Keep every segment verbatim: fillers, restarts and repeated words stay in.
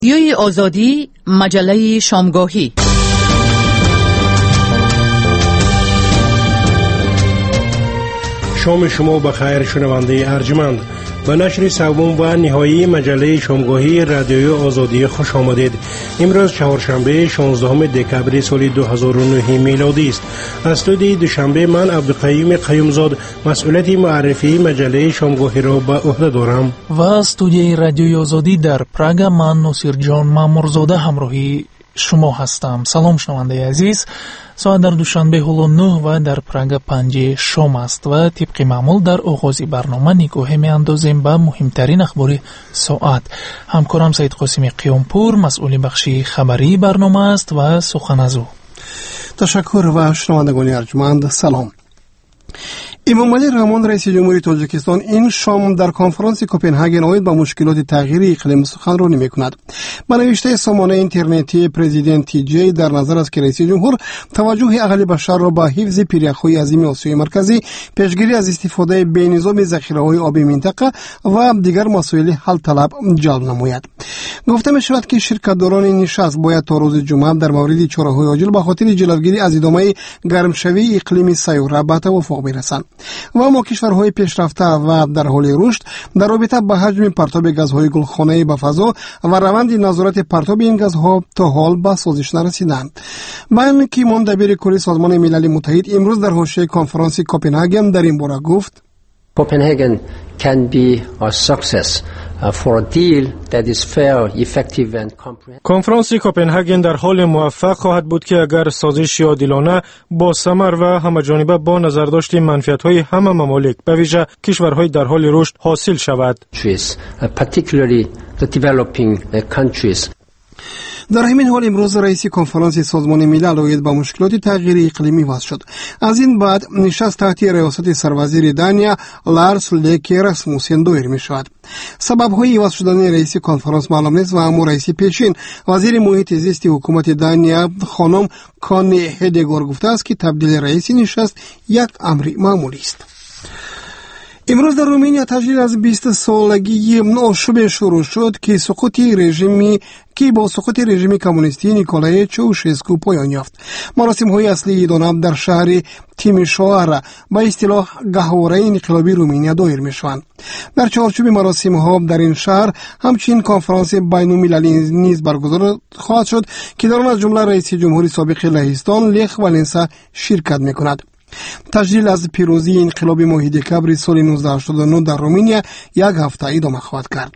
رادیوی آزادی، مجله شامگاهی. شام شما بخیر شنونده ارجمند. به نشر سوم و نهایی مجله شامگاهی رادیوی آزادی خوش آمدید. امروز چهارشنبه شانزدهم دکبر سال دو هزار و نه میلادی است. از استودیوی دوشنبه من عبدالقیوم قیومزاد مسئولیت معرفی مجله شامگاهی را به عهده دارم و استودیوی رادیوی آزادی در پراگ من نصیر جان مامورزاده همراهی شما هستم. سلام شنونده عزیز. ساعت در دوشنبه هلو نه و در پراگ پنج شام است و طبق معمول در آغاز برنامه نگاه می اندازیم به مهمترین اخبار ساعت. همکارم سید قاسم قیامپور مسئول بخشی خبری برنامه است و سخن از او. تشکر و شنوندگان ارجمند سلام. امامعلی رحمان رئیس جمهوری تاجیکستان این شام در کنفرانس کوپنهاگن آید با مشکلات تغییر اقلیم سخنرانی می‌کند. با نوشته سامانه اینترنتی پرزیدنت تی جی در نظر است که رئیس جمهور توجه اقل بشر را با حفظ پیره‌های عظیم آسیای مرکزی، پیشگیری از استفاده بی‌نظام ذخیره‌های آبی منطقه و دیگر مسائل حل طلب جلب نماید. گفته می‌شود که شرکت‌داران این نشست باید تا روز جمعه در مورد چاره‌های عاجل به خاطر جلوگیری از ادامه گرمشوی اقلیم سیاره به توافق برسند. و اما کشورهای پیشرفته و در حال رشد در رابطه با حجم پرتاب گازهای گلخانه‌ای به فضا و روند نظارت پرتاب این گازها تا حال به سازش نرسیدند. بیان کیمون دبیر کلی سازمان ملل متحد امروز در حاشیه کنفرانس کوپنهاگن در این باره گفت: Copenhagen can be a success for a deal that is fair, effective and comprehensive. کنفرانس کوپنهاگن در حال موفق خواهد بود که اگر سازش عادلانه با ثمر و همه‌جانبه با نظرداشت منفعت‌های همه ممالک به ویژه کشورهای در حال رشد حاصل شود. Particularly the developing countries. در همین حال امروز رئیس کنفرانس سازمان ملل آید با مشکلات تغییر اقلیمی وصل شد. از این بعد نشست تحت ریاست سروزیر دانیا لارس لوکه راسموسن دایر می شود. سبب های وصل شدن رئیس کنفرانس معلوم نیست و اما رئیس پیشین وزیر محیط زیست حکومت دانیا خانم کانی هدگور گفته است که تبدیل رئیس نشست یک امر معمولی است. امروز در رومانیا تجلیل از بیست سالگی آشوب شروع شد که سقوط رژیمی که با سقوط رژیم کمونیستی نیکولای چاوشسکو پایان یافت. مراسم‌های اصلی داناب در شهر تیمیشوارا با اصطلاح گهواره انقلابی رومانیا دایر می‌شوند. در چارچوب مراسم‌ها در این شهر همچنین کنفرانس بین‌المللی نیز برگزار خواهد شد که در آن از جمله رئیس جمهوری سابق لهستان لخ والنسا شرکت می‌کند. تجلیل از پیروزی انقلاب ماه دکبر سال نوزده هشتاد و نه در رومانیا یک هفته ادامه خواهد کرد.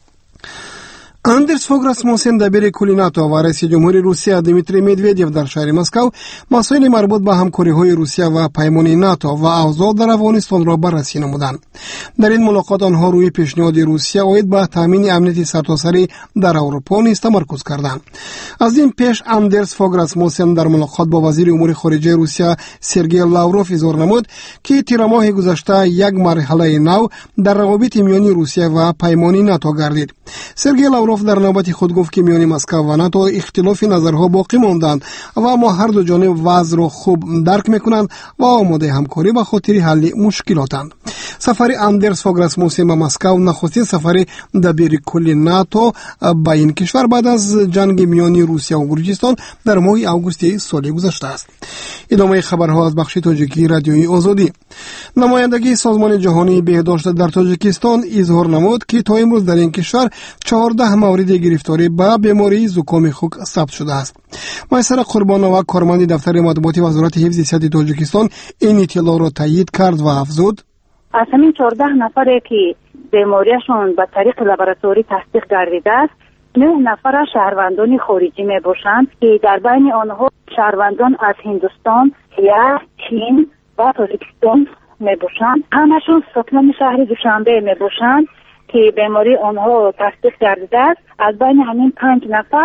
اندرس فوگ راسموسن دبیر کل ناتو و رئیس جمهوری روسیه دیمیتری مدودیف در شهر مسکو مسائل مربوط به همکاری‌های روسیه و پیمان ناتو و اوضاع در افغانستان را بررسی نمودند. در این ملاقات آنها روی پیشنهاد روسیه آید به تامین امنیت سرتاسری در اروپا نیز تمرکز کردند. از این پیش اندرس فوگ راسموسن در ملاقات با وزیر امور خارجه روسیه سرگئی لاوروف اظهار نمود که تیر ماه گذشته یک مرحله نو در روابط میان روسیه و پیمان ناتو گردید. سرگئی لاوروف در نوبت خود گفت که میان مسکو و ناتو اختلاف نظرها باقی ماندند و اما هر دو جانب وضع را خوب درک میکنند و آماده همکاری به خاطر حل مشکلاتند. سفر اندرس فوگ راسموسن به مسکو نخستین سفر دبیر کل ناتو با این کشور بعد از جنگ میان روسیه و گرجستان در ماه آگوست سال گذشته است. ادامه خبرها از بخش تاجیکی رادیوی آزادی. نمایندگی سازمان جهانی بهداشت در تاجیکستان اظهار نمود که تا امروز در این کشور چهارده مورد گرفتاری به بیماری زکام خوک ثبت شده است. مایسر قربانова کارمند دفتر مطبوعات وزارت حفظ صحت تاجیکستان این اطلاع را تایید کرد و افزود: از همین چهارده نفری که بیماریشون به طریق لابراتوری تصدیق گردیده است، نه نفر شهروندان خارجی می باشند که در بین آنها شهروندان از هندوستان، یا چین و تاجیکستان می باشند. همشون ساکنان شهر دوشنبه می باشند که بیماری آنها تصدیق گردیده است. از بین همین پنج نفر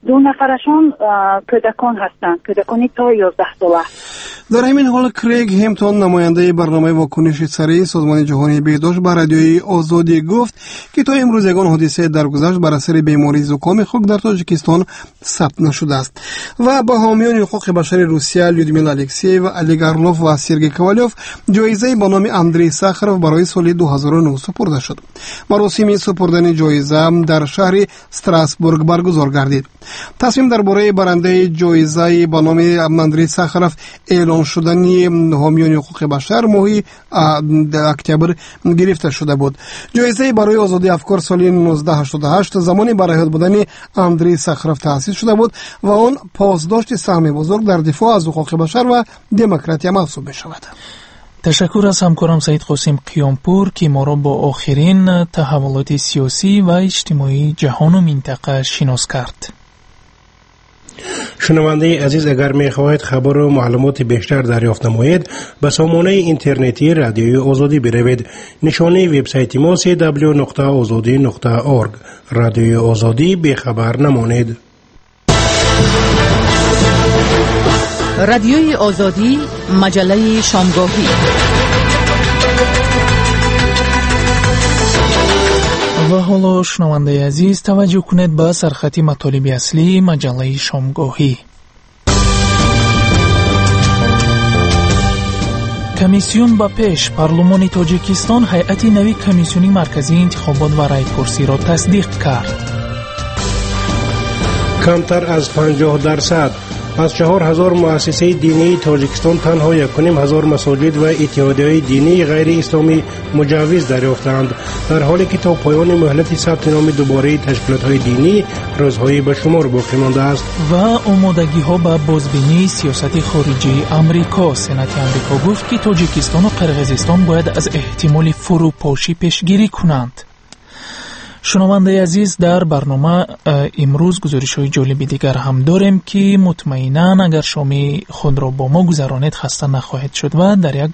دو نفرشون کودکان هستند، کودکانی تا یازده ساله. در همین حال کریگ همتون نماینده برنامه واکنش سریع سازمان جهانی بهداشت به رادیوی آزادی گفت که تا امروز یگان حادثه درگذشت بر اثر بیماری زکام خوک در تاجیکستان ثبت نشده است. و با حامیان حقوق بشر روسیه لیودمیلا الکسییو و الیگارلوف و سرگئی کووالیوف جایزه به نام اندری ساخاروف برای سال دو هزار و نه سپرده شد. مراسم سپردن جایزه در شهر استراسبورگ برگزار گردید. تصمیم درباره برنده جایزه به نام اندری ساخاروف اعلام شدنی حامیان حقوق بشر ماه اکتبر گرفته شده بود. جایزه برای آزادی افکار سال نوزده هشتاد و هشت زمانی برای حیات بودن اندری ساخاروف تأسیس شده بود و آن پاسداشت سهم بزرگ در دفاع از حقوق بشر و دموکراسی محسوب می شود. تشکر از همکارم سعید قاسم قیامپور که ما را با آخرین تحولات سیاسی و اجتماعی جهان و منطقه شناس کرد. شنونده عزیز، اگر می خواهید خبر و معلومات بیشتر دریافت نمایید به سامانه اینترنتی رادیوی آزادی بروید. نشانه وبسایت ما سی دبلیو نقطه آزادی نقطه اورگ. رادیوی آزادی بی خبر نمانید. رادیوی آزادی مجله شامگاهی. و حالا شنونده عزیز توجه کنید به سرخط مطالب اصلی مجله شامگاهی. کمیسیون با پیش پارلمان تاجیکستان هیئت نوی کمیسیونی مرکزی انتخابات و رایپرسی را تصدیق کرد. کمتر از پنجاه درصد از چهار هزار مؤسسه دینی تاجیکستان تنها یک و نیم هزار مساجد و اتحادیه‌های دینی غیر اسلامی مجوز دریافتند، در حالی که تا پایان مهلت ثبت نام دوباره تشکیلات‌های دینی روزهای به شمار باقی مانده است. و آمادگی‌ها به بازبینی سیاست خارجی امریکا. سنات امریکا گفت که تاجیکستان و قرقیزستان باید از احتمال فروپاشی پیشگیری کنند. شنونده عزیز، در برنامه امروز گزارش‌های جالب دیگر هم داریم که مطمئناً اگر شام خود را با ما گذرانید خسته نخواهید شد و در یک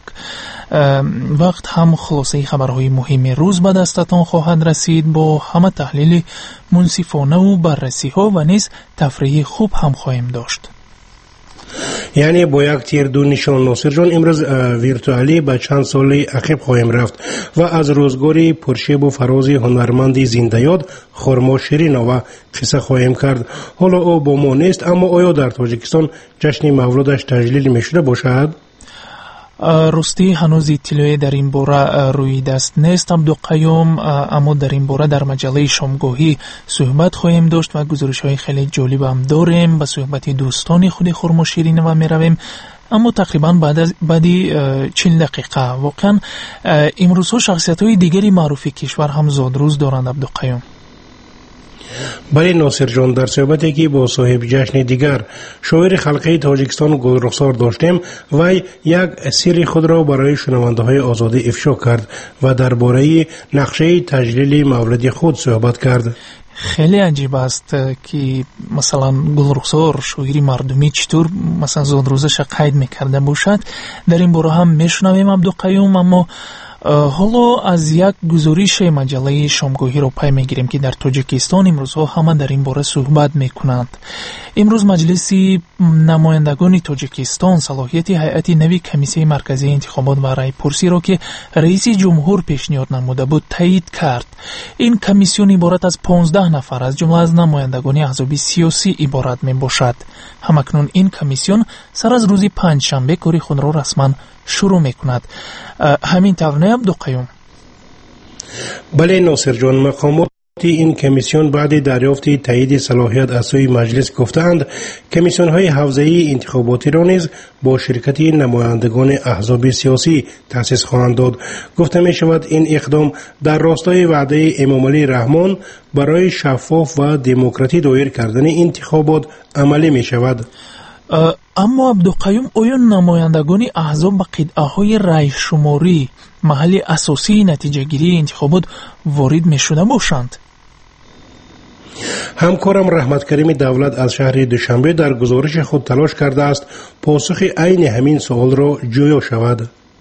وقت هم خلاصه خبرهای مهم روز به دستتان خواهد رسید با همه تحلیل منصفانه و بررسی‌ها و نیز تفریح خوب هم خواهیم داشت. یعنی با یک تیر دو نشان ناصر جان امروز ویرتوالی به چند سال عقب خواهیم رفت و از روزگاری پرشیب و فراز هنرمندی زنده یاد خرما شیرین‌آوا قصه خواهیم کرد. حالا او با ما نیست، اما آیا در تاجیکستان جشن مولدش تجلیل می‌شده باشد؟ راستی هنوز اطلاعی در این باره روی دست نیست عبدالقیوم، اما در این باره در مجله شامگاهی صحبت خواهیم داشت و گزارش های خیلی جالب هم داریم. به صحبت دوستان خود خرما شیرین‌آوا می رویم، اما تقریبا بعد از بعدی چهل دقیقه. واقعا امروز ها شخصیت های دیگری معروف کشور هم زادروز دارند عبدالقیوم. بله ناصر جان، در صحبتی که با صاحب جشن دیگر شاعر خلقه تاجیکستان گل رخسار داشتیم و یک سری خود را برای شنونده های آزادی افشا کرد و درباره نقشه تجلیل مولد خود صحبت کرد. خیلی عجیب است که مثلا گل رخسار شاعری مردمی چطور مثلا زادروزش قید میکرده باشد. در این باره هم میشنویم عبدالقیوم، اما حالا از یک گزارش مجله شامگاهی را پی میگیریم که در تاجیکستان امروزها همه در این باره صحبت میکنند. امروز مجلس نمایندگان تاجیکستان صلاحیت هیئت نوی کمیسیون مرکزی انتخابات و رایپرسی را که رئیس جمهور پیشنهاد نموده بود تایید کرد. این کمیسیون عبارت از پانزده نفر از جمله از نمایندگان احزاب سیاسی عبارت می باشد. همکنون این کمیسیون سر از روز پنجشنبه کاری خود را رسما شروع میکند. همین طور نه عبدالقیوم؟ بله ناصر جان، مقامات این کمیسیون بعد دریافت تایید صلاحیت از سوی مجلس گفتند کمیسیون های حوزه‌ای انتخاباتی را نیز با شرکت نمایندگان احزاب سیاسی تأسیس خواهند داد. گفته می شود این اقدام در راستای وعده امام علی رحمان برای شفاف و دموکراتی دایر کردن انتخابات عملی می شود. اما عبدالقیوم، آیا نمایندگان احزاب به قطعه‌های رای شماری محل اساسی نتیجه گیری انتخابات وارد می شده باشند؟ همکارم رحمت کریم دولت از شهر دوشنبه در گزارش خود تلاش کرده است پاسخ عین همین سوال را جویا شود.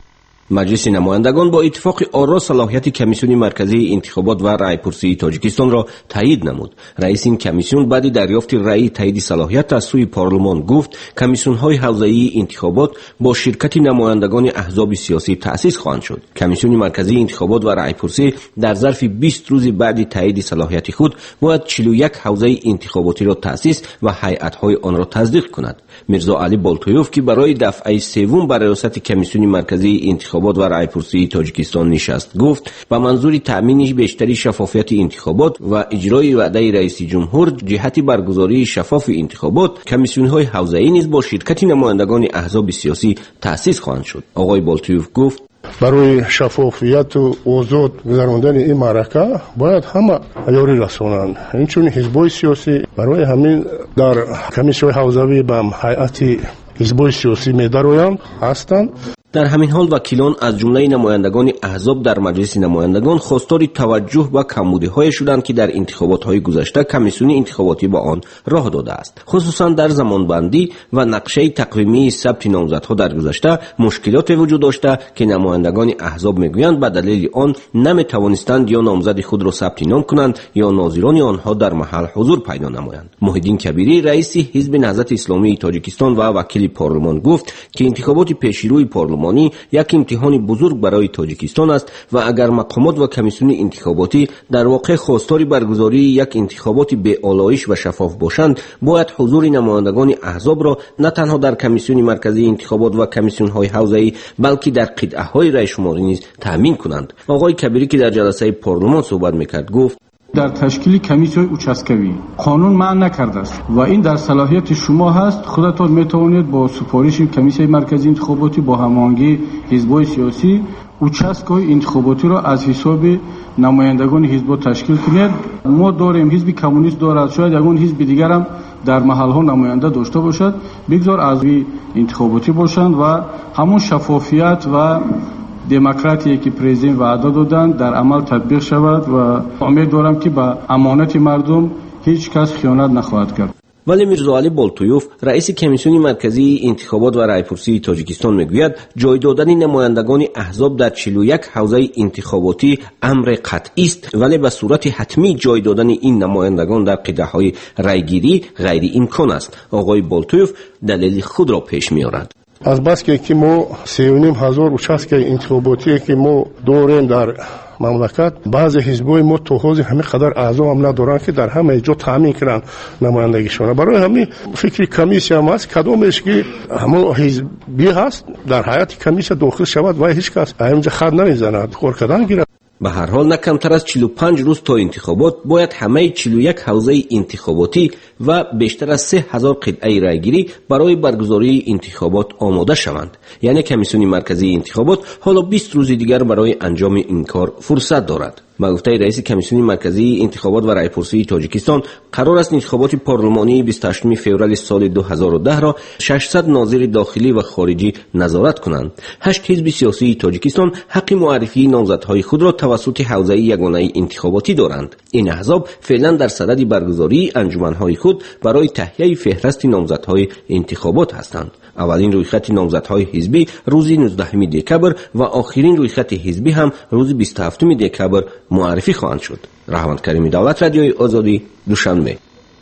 مجلس نمایندگان با اتفاق آرا صلاحیت کمیسیون مرکزی انتخابات و رایپرسی تاجیکستان را تایید نمود. رئیس این کمیسیون بعد دریافت رأی تایید صلاحیت از سوی پارلمان گفت کمیسیون‌های حوزه‌ای انتخابات با شرکت نمایندگان احزاب سیاسی تأسیس خواهند شد. کمیسیون مرکزی انتخابات و رایپرسی در ظرف بیست روز بعد تایید صلاحیت خود باید چهل و یک حوزه انتخاباتی را تأسیس و هیئت‌های آن را تصدیق کند. میرزا علی بالتویوف که برای دفعه سوم بر ریاست کمیسیون مرکزی انتخابات و رایپرسی تاجیکستان نشست گفت با منظور تأمین بیشتری شفافیت انتخابات و اجرای وعده رئیس جمهور جهت برگزاری شفاف انتخابات کمیسیون‌های حوزه‌ای نیز با شرکت نمایندگان احزاب سیاسی تأسیس خواهند شد. آقای بالتویوف گفت برای شفافیت و آزاد گذراندن این معرکه باید همه یاری رسانند. اینچون حزب‌های سیاسی برای همین در کمیسیون حوزوی به هیئت حزب‌های سیاسی می‌درآیند هستند. در همین حال وکیلان از جمله نمایندگان احزاب در مجلس نمایندگان خواستار توجه و کمبودی‌های شدند که در انتخابات‌های گذشته کمیسیون انتخاباتی با آن راه داده است. خصوصا در زمانبندی و نقشه تقویمی ثبت نامزدها در گذشته مشکلات وجود داشته که نمایندگان احزاب میگویند به دلیل آن نمی‌توانستند یا نامزد خود را ثبت نام کنند یا ناظران آنها در محل حضور پیدا نمایند. محیدین کبیری رئیس حزب نهضت اسلامی تاجیکستان و وکیل پارلمان گفت که انتخابات پیشروی پارلمان یک امتحان بزرگ برای تاجیکستان است و اگر مقامات و کمیسیون انتخاباتی در واقع خواستار برگزاری یک انتخابات به آلایش و شفاف باشند باید حضور نمایندگان احزاب را نه تنها در کمیسیون مرکزی انتخابات و کمیسیون های حوزه‌ای بلکه در قطعه های رای شماری نیز تامین کنند. آقای کبیری که در جلسه پارلمان صحبت میکرد گفت در تشکیل کمیسیون اوچاسکوی قانون معنی نکرده است و این در صلاحیت شما هست. خودتان میتوانید با سفارش کمیسیون مرکزی انتخاباتی با هماهنگی حزب‌های سیاسی اوچاسکوی انتخاباتی را از حساب نمایندگان حزب تشکیل کنید. ما داریم حزب کمونیست دارد، شاید یگان حزب دیگر هم در محل‌ها نماینده داشته باشد. بگذار از انتخاباتی باشند و همون شفافیت و دموکراسی که پرزیدنت وعده دادند در عمل تطبیق شود و امید دارم که به امانت مردم هیچ کس خیانت نخواهد کرد. ولی میرزا علی بالتویوف رئیس کمیسیون مرکزی انتخابات و رایپرسی تاجیکستان میگوید جای دادن نمایندگان احزاب در چهل و یک حوزه انتخاباتی امر قطعی است، ولی به صورت حتمی جای دادن این نمایندگان در قطعه‌های رایگیری غیر امکان است. آقای بالتویوف دلیل خود را پیش می‌آورد. از بس که ما سی و نیم هزار участке انتخاباتی که ما داریم در مملکت، بعضی حزب‌های ما تو حوزه همین قدر اعضا هم ندارن که در همه جا تامین کنن نمایندگیشون. برای همین فکری کمیسیون هم هست کدومش که همون حزبی هست در هیئت کمیسیون داخل شود و هیچ کس اینجا خط نمیزند کار کردن گیرد. به هر حال نه کمتر از چهل و پنج روز تا انتخابات باید همه چهل و یک حوزه انتخاباتی و بیشتر از سه هزار قطعه رایگیری برای برگزاری انتخابات آماده شوند. یعنی کمیسیون مرکزی انتخابات حالا بیست روز دیگر برای انجام این کار فرصت دارد. به گفته رئیس کمیسیون مرکزی انتخابات و رایپرسی تاجیکستان قرار است انتخابات پارلمانی بیست و هشتم فوریه سال دو هزار و ده را ششصد ناظر داخلی و خارجی نظارت کنند. هشت حزب سیاسی تاجیکستان حق معرفی نامزدهای خود را توسط حوزه یگانه انتخاباتی دارند. این احزاب فعلا در صدد برگزاری انجمنهای خود برای تهیه فهرست نامزدهای انتخابات هستند. اولین رویخط نامزدهای حزبی روز نوزدهم دکبر و آخرین رویخط حزبی هم روز بیست و هفتم دکبر معرفی خواهند شد. رحمت کریمی دولت رادیوی آزادی دوشنبه.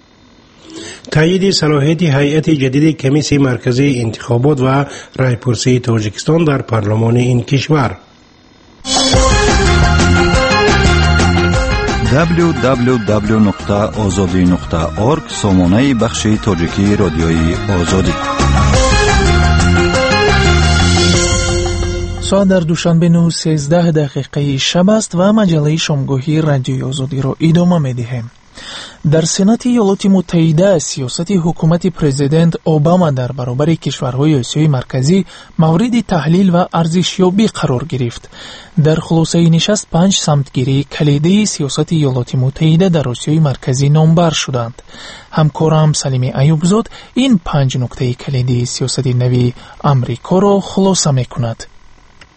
تایید صلاحیت هیئت جدید کمیسیون مرکزی انتخابات و رایپرسی تاجیکستان در پارلمان این کشور. دبلیو دبلیو دبلیو نقطه آزادی نقطه اورگ سامانه بخش تاجیکی رادیوی آزادی. ساعت در دوشنبه نه و سیزده دقیقه شب است و مجله شامگاهی رادیوی آزادی را ادامه می‌دهیم. در سنات ایالات متحده سیاست حکومت پرزیدنت اوباما در برابر کشورهای آسیای مرکزی مورد تحلیل و ارزشیابی قرار گرفت. در خلاصه نشست پنج سمتگیری کلیدی سیاست ایالات متحده در آسیای مرکزی نامبر شدند. همکارم سلیم ایوبزاد این پنج نکته کلیدی سیاست نوی امریکا را خلاصه می‌کند.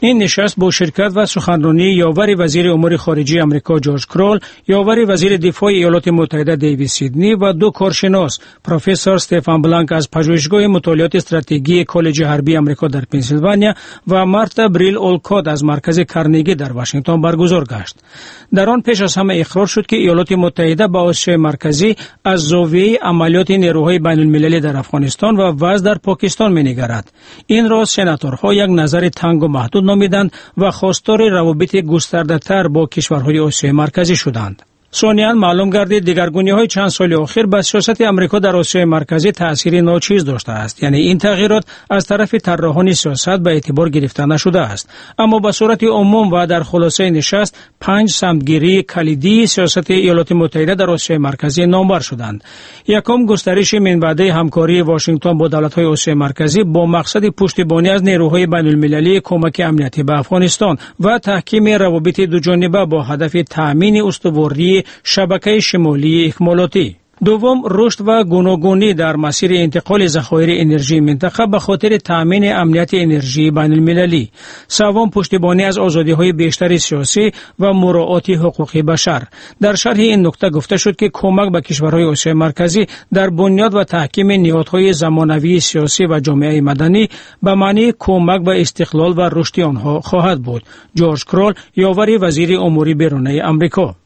این نشست با شرکت و سخنرانی یاور وزیر امور خارجه آمریکا جورج کرول، یاور وزیر دفاع ایالات متحده دیوید سیدنی و دو کارشناس پروفسور استفان بلانک از پژوهشگاه مطالعات استراتژی کالج حربی آمریکا در پنسیلوانیا و مارتا بریل اولکوت از مرکز کارنگی در واشنگتن برگزار گشت. در آن پیش از همه اقرار شد که ایالات متحده با آسیای مرکزی از زاویه عملیات نیروهای بین المللی در افغانستان و وضع در پاکستان می‌نگرد. این را سناتورها یک نظر تنگ و محدود نامیدند و خواستار روابط گسترده‌تر با کشورهای آسیای مرکزی شدند. سونیان معلوم گردید دگرگونی‌های چند سال اخیر به سیاست آمریکا در آسیای مرکزی تأثیر ناچیز داشته است. یعنی این تغییرات از طرف طراحان سیاست به اعتبار گرفته نشده است، اما به صورت عموم و در خلاصه نشست پنج سمتگیری کلیدی سیاست ایالات متحده در آسیای مرکزی نامبر شدند. یکم، گسترش منبع همکاری واشنگتن با دولت‌های آسیای مرکزی با مقصد پشتیبانی از نیروهای بین‌المللی کمک امنیتی به افغانستان و تحکیم روابط دوجانبه با هدف تأمین استواری شبکه شمالی اکمالاتی. دوم، رشد و گوناگونی در مسیر انتقال ذخایر انرژی منطقه به خاطر تأمین امنیت انرژی بین المللی. سوم، پشتیبانی از آزادی‌های بیشتر سیاسی و مراعات حقوق بشر. در شرح این نکته گفته شد که کمک به کشورهای آسیای مرکزی در بنیاد و تحکیم نهادهای زمانوی سیاسی و جامعه مدنی به معنی کمک به استقلال و رشد آنها خواهد بود. جورج کرول، یاور وزیر امور بیرونی آمریکا: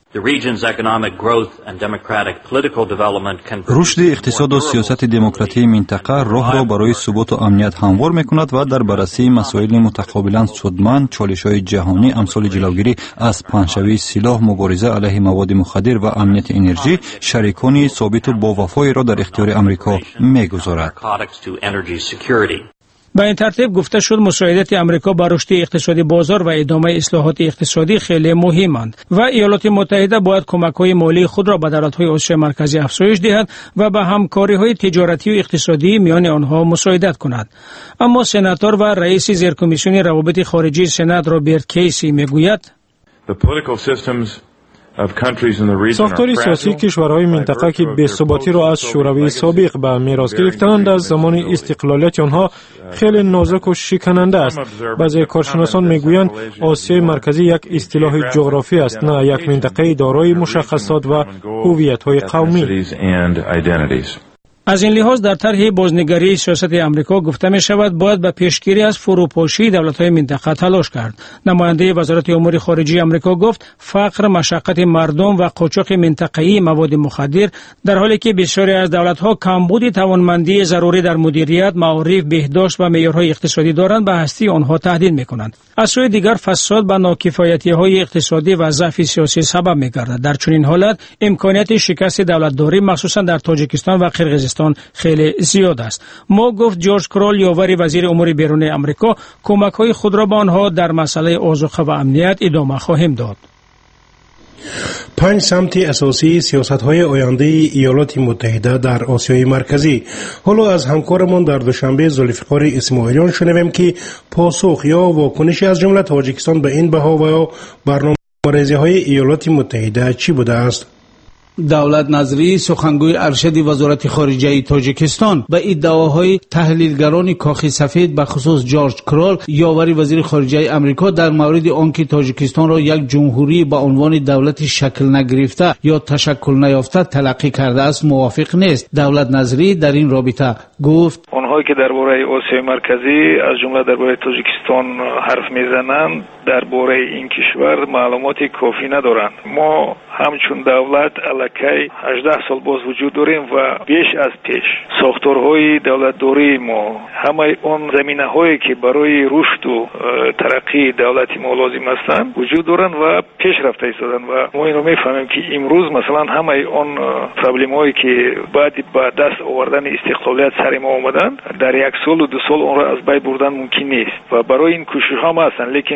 رشد اقتصاد و سیاست دموکراتی منطقه راه را برای ثبات و امنیت هموار می‌کند و در بررسی مسائل متقابلا سودمند چالش‌های جهانی امثال جلوگیری از پنه‌شوی سلاح، مبارزه علیه مواد مخدر و امنیت انرژی شریکانی ثابت و باوفایی را در اختیار آمریکا می‌گذارد. به این ترتیب گفته شد مساعدت آمریکا بر رشد اقتصادی بازار و ادامه اصلاحات اقتصادی خیلی مهمند و ایالات متحده باید کمک‌های مالی خود را به دولت‌های آسیای مرکزی افزایش دهد و به همکاری‌های تجارتی و اقتصادی میان آنها مساعدت کند. اما سناتور و رئیس زیرکمیسیون روابط خارجی سنا رابرت کیسی میگوید ساختار سیاسی کشورهای منطقه که بی‌ثباتی را از شوروی سابق به میراث گرفتند از زمان استقلالیت آنها خیلی نازک و شکننده است. بعضی کارشناسان میگویند آسیای مرکزی یک اصطلاح جغرافی است، نه یک منطقه دارای مشخصات و هویت‌های قومی. از این لحاظ در طرح بازنگری سیاست آمریکا گفته می شود باید به پیشگیری از فروپاشی دولت‌های منطقه تلاش کرد. نماینده وزارت امور خارجه آمریکا گفت فقر، مشقت مردم و قاچاق منطقه‌ای مواد مخدر در حالی که بسیاری از دولت‌ها کمبود توانمندی ضروری در مدیریت، معارف، بهداشت و معیارهای اقتصادی دارند به هستی آنها تهدید می‌کنند. از سوی دیگر فساد و ناکفایتی‌های اقتصادی و ضعف سیاسی سبب می‌گردد. در چنین حالت امکانیت شکست دولتداری مخصوصا در تاجیکستان و قرقیزستان خیلی زیاد است. ما، گفت جورج کرول، یاور وزیر امور بیرونی آمریکا، کمک‌های خود را به آنها در مسئله آذوقه و امنیت ادامه خواهیم داد. پنج سمت اساسی سیاست‌های آینده ایالات متحده در آسیای مرکزی. حالا از همکارمان در دوشنبه ذوالفقار اسماعیلیان شنویم که پاسخ یا واکنشی از جمله تاجیکستان به این بها و برنامه‌ریزی‌های ایالات متحده چی بوده است؟ دولت نظری، سخنگوی ارشد وزارت خارجه تاجیکستان، به ادعاهای تحلیلگران کاخ سفید به خصوص جورج کرول، یاور وزیر خارجه آمریکا، در مورد آنکه تاجیکستان را یک جمهوری با عنوان دولت شکل نگرفته یا تشکل نیافته تلقی کرده است موافق نیست. دولت نظری در این رابطه گفت آنهایی که درباره آسیای مرکزی از جمله درباره تاجیکستان حرف میزنند درباره این کشور معلومات کافی ندارند. ما همچون دولت الکی هجده سال باز وجود داریم و بیش از پیش ساختارهای دولتداری ما، همه آن زمینه‌هایی که برای رشد و ترقی دولت ما لازم هستند وجود دارند و پیشرفت ایستادند و ما این رو میفهمیم که امروز مثلا همه آن پرابلم‌هایی که بعد به دست آوردن استقلالیت سر ما آمدند در یک سال و دو سال آن را از بین بردن ممکن نیست و برای این کوشش هم هستند، لیکن راضی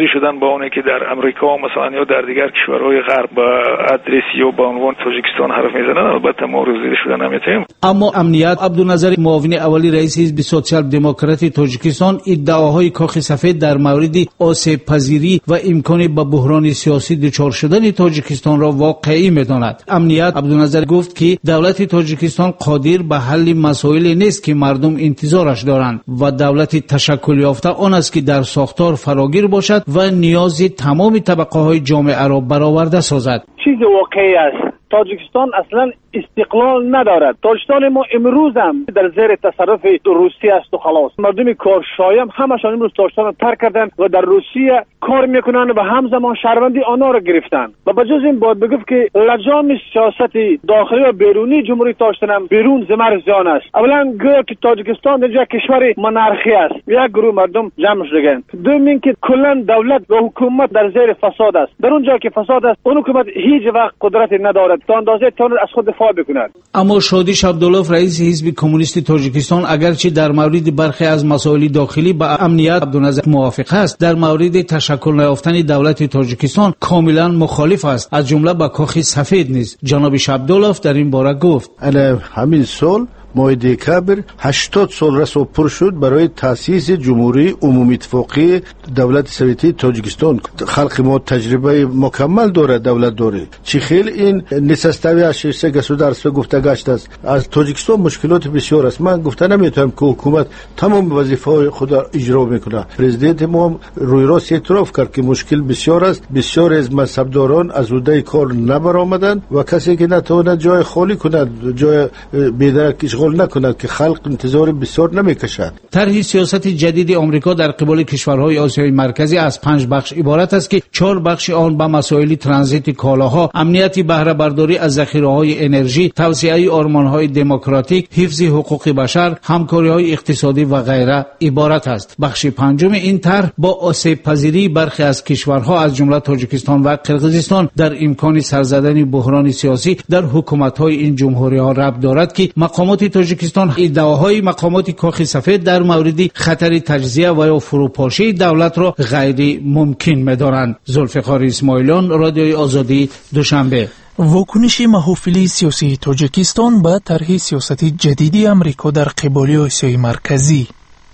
روزی شدن با اونی که در امریکا و مثلا یا در دیگر کشورهای غرب با ادرس یا با عنوان تاجیکستان حرف میزنن، البته ما روزی شدن نمیتونیم. اما امنیت عبدالنظر معاون اولی رئیس حزب سوسیال دموکراتی تاجیکستان ادعاهای کاخ سفید در مورد آسیب پذیری و امکان به بحران سیاسی دچار شدن تاجیکستان را واقعی می‌داند. امنیت عبدالنظر گفت که دولت تاجیکستان قادر به حل مسائلی نیست که مردم انتظارش دارند و دولت تشکل یافته آن است که در ساختار فراگیر باشد و نیاز تمام طبقه های جامعه را برآورده سازد. چیز واقعی است. تاجیکستان اصلا استقلال ندارد. تاجیکستان ما امروز هم در زیر تصرف روسیه است و خلاص. مردم کارشای هم همشان امروز تاجیکستان را ترک کردند و در روسیه کار میکنند و همزمان شهروندی آنها را گرفتند. و بجز این باید بگفت که لجام سیاست داخلی و بیرونی جمهوری تاجیکستان هم بیرون ز مرزیان است. اولا گویا که تاجیکستان یک کشور منارخی است. یک گروه مردم جمع شدند. دوم اینکه کلا دولت و حکومت در زیر فساد است. در اونجا که فساد است اون حکومت هیچ وقت قدرت ندارد تا اندازه تان از خود دفاع بکند. اما شادیش عبدالله رئیس حزب کمونیست تاجیکستان اگرچه در مورد برخی از مسائل داخلی با امنیت عبدالنظر موافق است، در مورد تشکل نیافتن دولت تاجیکستان کاملا مخالف است، از جمله با کاخ سفید نیز. جناب عبدالله در این باره گفت: انا همین سال ماه دکبر هشتاد سال رسو پر شد برای تاسیس جمهوری عمومی اتفاقی دولت سوویتی تاجیکستان. خلق ما تجربه مکمل داره، دولت داره. چی خیلی این نشستوی از شش گسودارس گفته گشت است. از تاجیکستان مشکلات بسیار است. من گفته نمیتونم که حکومت تمام وظیفه‌های خود را اجرا میکنه. پرزیدنت ما روی راست اعتراف کرد که مشکل بسیار است. بسیار از مذهبداران از عهده کار نبرآمدند و کسی که نتواند جای خالی کند، جای بی‌درک نکند که خلق انتظار بسیار نمیکشد. طرح سیاست جدید آمریکا در قبال کشورهای آسیای مرکزی از پنج بخش عبارت است که چهار بخش آن به مسائل ترانزیت کالاها، امنیت بهره برداری از ذخیره‌های انرژی، توسعه آرمان‌های دموکراتیک، حفظ حقوق بشر، همکاری‌های اقتصادی و غیره عبارت است. بخش پنجم این طرح با آسیب پذیری برخی از کشورها از جمله تاجیکستان و قرقیزستان در امکان سرزدن بحران سیاسی در حکومت‌های این جمهوری‌ها ربط دارد که مقامات تاجیکستان ادعاهای مقامات کاخ سفید در مورد خطر تجزیه و یا فروپاشی دولت را غیر ممکن می‌دانند. ذوالفقار اسماعیلیان، رادیوی آزادی، دوشنبه. واکنش محافل سیاسی تاجیکستان به طرح سیاست جدیدی امریکا در قبال آسیای مرکزی.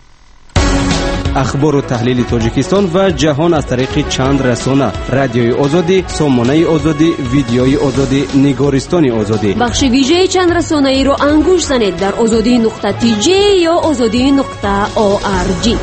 اخبار و تحلیل تاجیکستان و جهان از طریق چند رسانه: رادیوی آزادی، سامانه آزادی، ویدیوی آزادی، نگارستان آزادی. بخش ویژه چند رسانه ای رو انگوش زنید در آزادی نقطه تی جی یا آزادی نقطه او آر جی.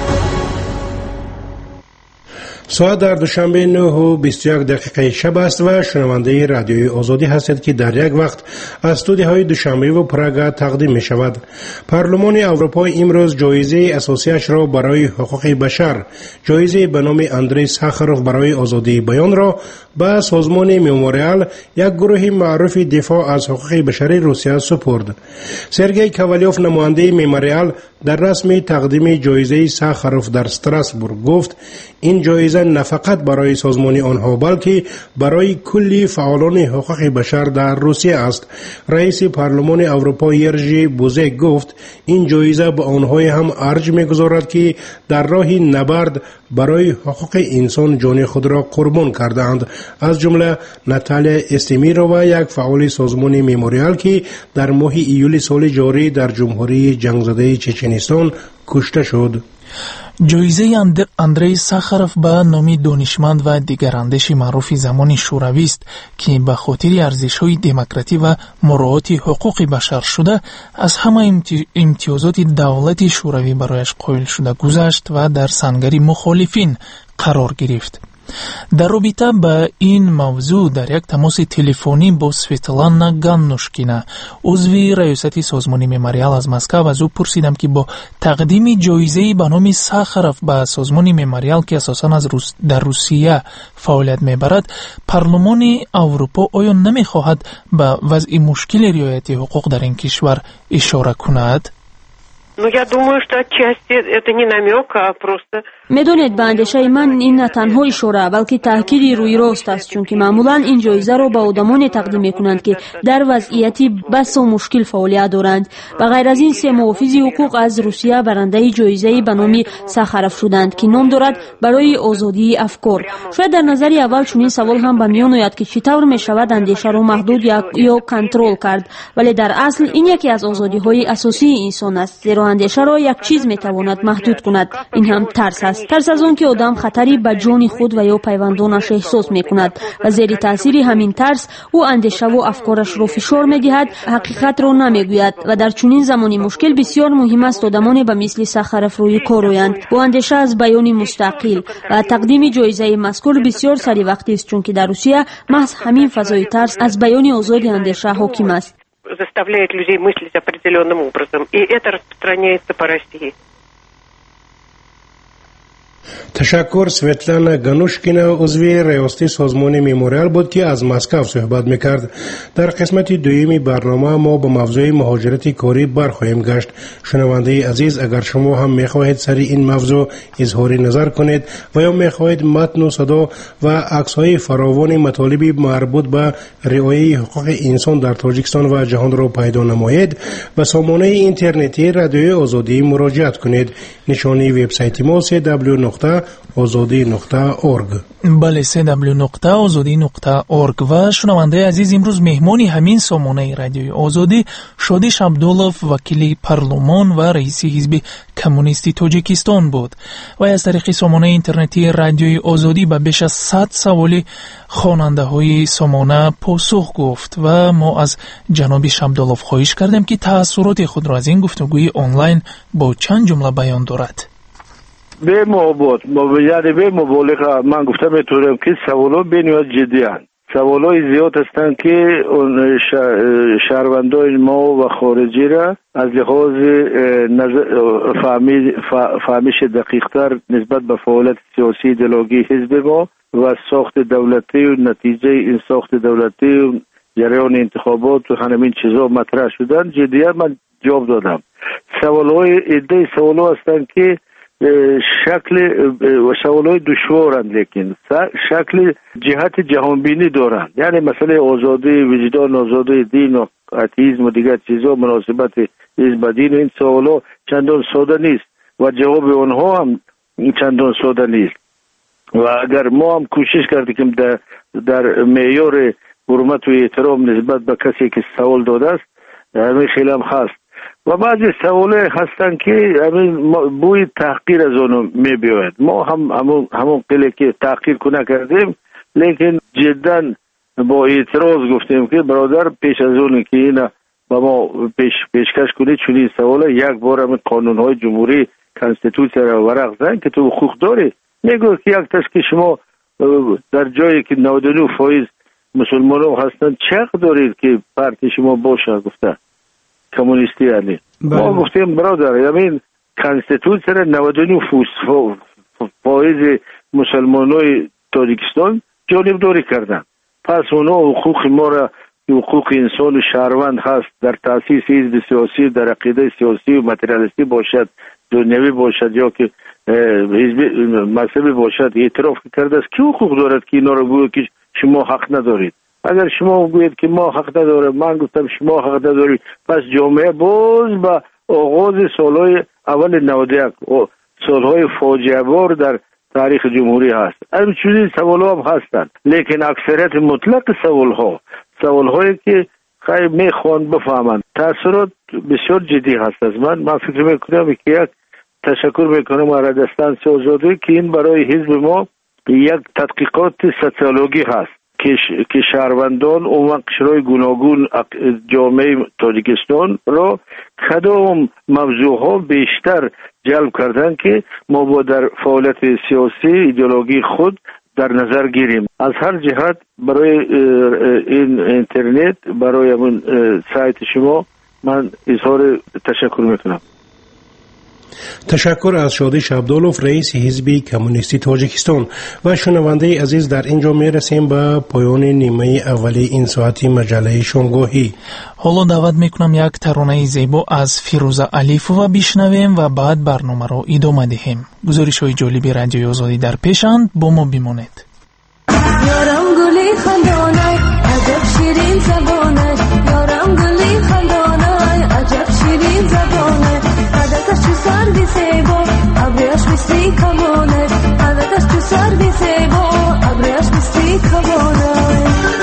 ساعت در دوشنبه نه و بیست و یک دقیقه شب است و شنونده رادیوی آزادی هستید که در یک وقت از استودیوهای دوشنبه و پراگ تقدیم می شود. پارلمان اروپا امروز جایزه اساسیش را برای حقوق بشر، جایزه به نام اندری ساخاروف برای آزادی بیان را به سازمان مموریال، یک گروه معروف دفاع از حقوق بشری روسیه سپرد. سرگئی کاوالیوف نماینده مموریال در رسم تقدیم جایزه ساخاروف در استراسبورگ گفت این جایزه نه فقط برای سازمان آنها بلکه برای کلی فعالان حقوق بشر در روسیه است. رئیس پارلمان اروپا یرژی بوزک گفت این جایزه به آنها هم ارج می‌گذارد که در راه نبرد برای حقوق انسان جان خود را قربان کردند، از جمله ناتالیا استمیروا، یک فعال سازمان مموریال که در ماه ایول سال جاری در جمهوری جنگ زده چچنستان کشته شد. جایزه اندری ساخاروف به نام دانشمند و دیگراندیش معروف زمان شوروی است که به خاطر ارزش‌های دموکراسی و مراعات حقوق بشر شده از همه امتیازات دولت شوروی برایش قائل شده گذشت و در سنگر مخالفین قرار گرفت. در رابطه با این موضوع در یک تماس تلفنی با سویتلانا گانوشکینا، عضو ریاست سازمان مموریال از مسکو، از او پرسیدم که با تقدیم جایزه به نام ساخاروف به سازمان مموریال که اساساً از روس در روسیه فعالیت میبرد، پارلمان اروپا آیا نمیخواهد به وضع مشکل رعایت حقوق در این کشور اشاره کند؟ Ну, я думаю, что отчасти это не намек, а просто... медонед ба андешаи ман ин на танҳо ишора балки таъкиди рӯйрост аст, чунки маъмулан ин ҷоизаро ба одамоне тақдим мекунанд ки дар вазъияти басу мушкил фаъолият доранд. ба ғайр аз ин се муҳофизи ҳуқуқ аз русия барандаи ҷоизаи ба номи Сахаров шуданд ки ном дорад барои озодии афкор. шояд дар назари аввал чунин савол ҳам ба миён ояд ки чӣ тавр мешавад андешаро маҳдуд ё контрол кард, вале дар асл ин яке аз озодиҳои асосии инсон аст, зеро андешаро як чиз метавонад маҳдуд кунад, ин ҳам тарс аст. тарс аз он ки одам хатари ба ҷони худ ва ё пайвандонаш эҳсос мекунад ва зери таъсири ҳамин тарс ӯ андешаву афкорашро фишор медиҳад, ҳақиқатро намегӯяд ва дар чунин замони мушкил бисёр муҳим аст одамоне ба мисли Сахаров рӯи кор оянд бо андеша аз баёни мустақил ва тақдими ҷоизаи мазкур бисёр саривақтист, чунки дар Русия маҳз ҳамин фазои тарс аз баёни озоди андеша ҳоким аст. Заставляет людей мыслить определенным образом, и это распространяется по России. تشکر. سویتلانا گانوشکینا عضو ریاستی سازمان مموریال بود که از مسکو صحبت میکرد. در قسمت دویمی برنامه ما با موضوع مهاجرت کاری برخواهیم گشت. شنونده عزیز، اگر شما هم میخواهید سر این موضوع اظهار نظر کنید و یا میخواهید متن و صدا و عکس‌های فراوان مطالبی مربوط به رعایت حقوق انسان در تاجیکستان و جهان را پیدا نمایید، به سامانه اینترنتی رادیوی آزادی مراجعه کنید. نشانی وبسایت ما سی دبلیو نقطه آزادی نقطه اورگ. بله، سی دبلیو نقطه آزادی نقطه اورگ. و شنونده عزیز، امروز مهمانی همین سامانه رادیوی آزادی شادیش عبداللوف، وکیل پارلمان و رئیس حزب کمونیستی تاجیکستان بود و از طریق سامانه اینترنتی رادیوی آزادی به بیش از صد سوال خواننده های سامانه پاسخ گفت و ما از جناب عبداللوف خواهش کردیم که تأثیرات خود را از این گفتگوی آنلاین با چند جمله بیان دارد. به محبت یعنی به مبالغه من گفتم میتونم که سوالات بنیاد جدی هستند. سوالای زیاد هستند که شهروندان ما و خارجی را از لحاظ فهمیش دقیقتر نسبت به فعالیت سیاسی ایدئولوژی حزب ما و ساخت دولتی و نتیجه این ساخت دولتی و جریان انتخابات و همین چیزا مطرح شدن. جدیت من جواب دادم. سوالای ایده سوالات هستند که شکل و سوالای دشوارند، لیکن شکل جهت جهانبینی دارند. یعنی مسئله آزادی وجدان، آزادی دین و اتیزم و دیگر چیزا، مناسبت حزب دین، این سوالا چندان ساده نیست و جواب آنها هم چندان ساده نیست. و اگر ما هم کوشش کردیم در در معیار حرمت و احترام نسبت به کسی که سوال داده است، همین خیلی هم هست. و بعضی سواله هستن که همین بوی تحقیر از اونو میبیاید. ما هم همون همون قله که تحقیر کنه کردیم، لیکن جدا با اعتراض گفتیم که برادر پیش از اون که اینا با ما پیش پیشکش کنید چونین سواله، یک بار همین قانونهای جمهوری کانستیتوسیا را ورق زن که تو حقوق داری. میگو که یک تاش که شما در جایی که نود و نه فایز مسلمان ها هستن چه حق دارید که پارتی شما باشه؟ گفته کمونیستی یعنی ما گفتیم برادر یعنی کانستیتوسیا را نود و نه فایز مسلمان های تاجیکستان جانبداری کردن. پس اونا حقوق ما را، حقوق انسان و شهروند هست، در تاسیس حزب سیاسی، در عقیده سیاسی و متریالیستی باشد، دنیوی باشد یا که حزب مذهبی باشد، اعتراف کرده است که حقوق دارد که اینا را گوید که شما حق ندارید. اگر شما گوید که ما حق نداریم، من گفتم شما حق ندارید، پس جامعه باز با آغاز سالهای اول نود و یک سالهای فاجعه بار در تاریخ جمهوری هست. همچنین سوال ها هم هستند، لیکن اکثریت مطلق سوال ها سوال هایی که خیلی میخوان بفهمند. تاثیرات بسیار جدی هست. از من من فکر میکنم که یک تشکر میکنم از رادیو آزادی که این برای حزب ما یک تحقیقات سوسیولوژی هست که شهروندان و قشرهای گوناگون جامعه تاجیکستان را کدام موضوعها بیشتر جلب کردن که ما با در فعالیت سیاسی ایدئولوژی خود در نظر گیریم. از هر جهت برای این اینترنت، برای اون سایت شما من اظهار تشکر میکنم. تشکر از شادی شبدالوف رئیس حزب کمونیستی تاجیکستان. و شنونده عزیز، در اینجا می رسیم به پایان نیمه اولی این ساعتی مجله شامگاهی. حالا دعوت میکنم یک ترانه زیبا از فیروزه علیفова بشنویم و بعد برنامه را ادامه دهیم. گزارش های جالبی رادیوی آزادی در پیشند، با ما بمانید. یارم گلی خندانای عجب شیرین زبانای، یارم گلی خندانای عجب شیرین زبانای، قدکش تو سر بی سیبا ابریش بستی کمانای، قدکش تو سر بی سیبا ابریش بستی کمانای.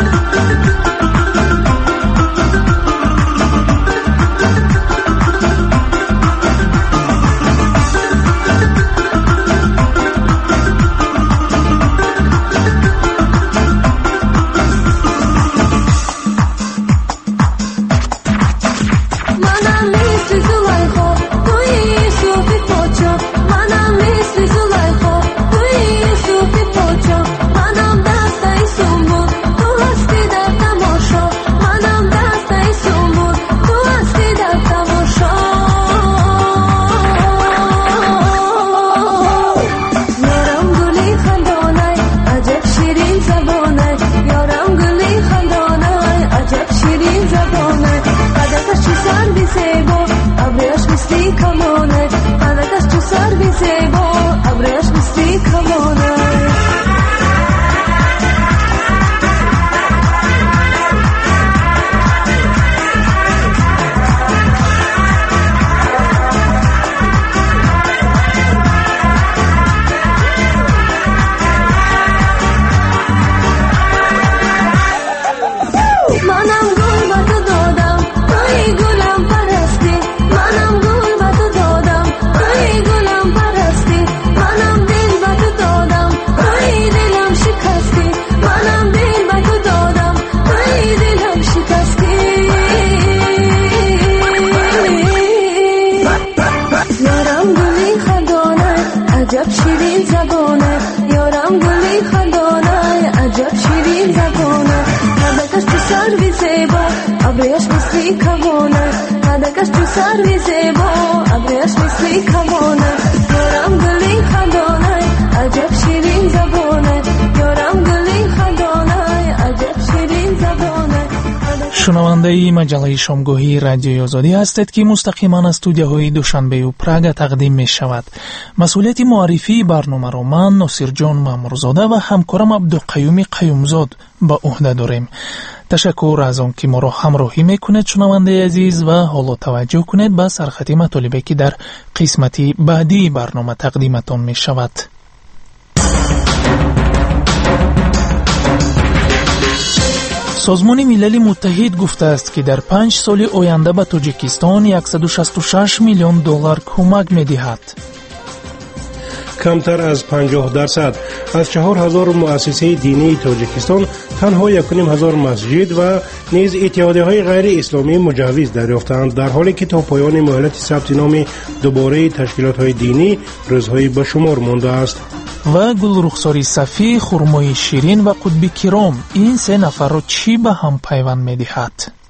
شنونده مجله شامگاهی رادیوی آزادی هستید که مستقیما از استودیوهای دوشنبه و پراگ تقدیم می شود. مسئولیت معرفی برنامه را من ناصرجان مامورزاده و همکارم عبدالقیوم قیومزاد با عهده داریم. تشکر از آن که ما را همراهی میکنید شنونده عزیز، و حالا توجه کنید به سرخط مطالبی که در قسمتی بعدی برنامه تقدیمتان می شود. سازمان ملل متحد گفته است که در پنج سال آینده به تاجیکستان صد و شصت و شش میلیون دلار کمک می‌دهد. کمتر از پنجاه درصد از چهار هزار مؤسسه دینی تاجیکستان تنها یک و نیم هزار مسجد و نیز اتحادیه‌های غیر اسلامی مجوز دریافتند، در حالی که تا پایان مهلت ثبت نام دوباره تشکیلات‌های دینی روزهای به شمار مانده است. و گل رخساری صفی، خرمای شیرین و قطبی کرام، این سه نفر را چی به هم پیوند می‌دهد؟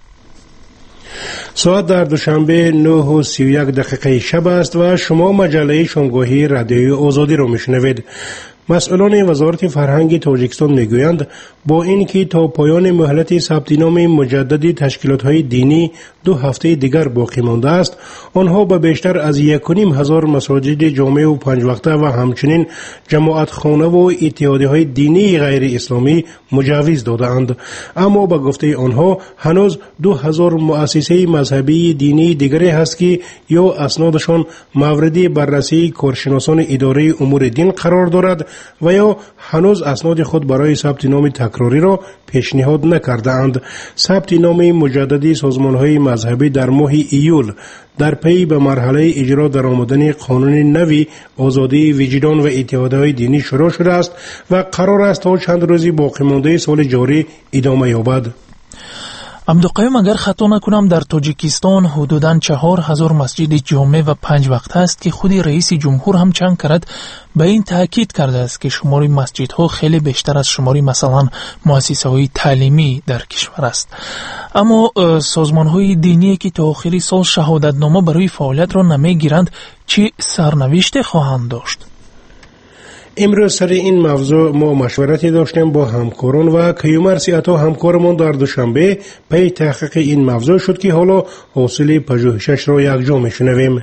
ساعت در دوشنبه نه و سی و یک دقیقه شب است و شما مجله شامگاهی رادیوی آزادی را میشنوید. مسئولان وزارت فرهنگ تاجیکستان میگویند با اینکه تا پایان مهلت ثبت نام مجدد تشکیلات‌های دینی دو هفته دیگر باقی مانده است، آنها به بیشتر از یک و نیم هزار مساجد جامع و پنج وقته و همچنین جماعت خانه و اتحادیه‌های دینی غیر اسلامی مجوز دادند. اما به گفته آنها هنوز دو هزار مؤسسه مذهبی دینی دیگری هست که یا اسنادشان مورد بررسی کارشناسان اداره امور دین قرار دارد و یا هنوز اسناد خود برای ثبت نام تکراری را پیشنهاد نکرده‌اند. ثبت نام مجدد سازمان‌های مذهبی در ماه ایول در پی به مرحله اجرا در آمدن قانون نوی آزادی وجدان و اتحادیه‌های دینی شروع شده است و قرار است تا چند روزی باقی مانده سال جاری ادامه یابد. عبدالقیوم اگر خطا نکنم در تاجیکستان حدوداً چهار هزار مسجد جامع و پنج وقت است که خود رئیس جمهور هم چند کرد به این تاکید کرده است که شمار مسجدها خیلی بیشتر از شماری مثلا مؤسسه های تعلیمی در کشور است. اما سازمان های دینی که تا آخری سال شهادتنامه برای فعالیت را نمیگیرند چه سرنوشتی خواهند داشت؟ امروز سر این موضوع ما مشورتی داشتیم با همکاران و کیومر سیاتا همکارمون در دوشنبه پی تحقیق این موضوع شد که حالا حاصل پژوهشش را یکجا میشنویم.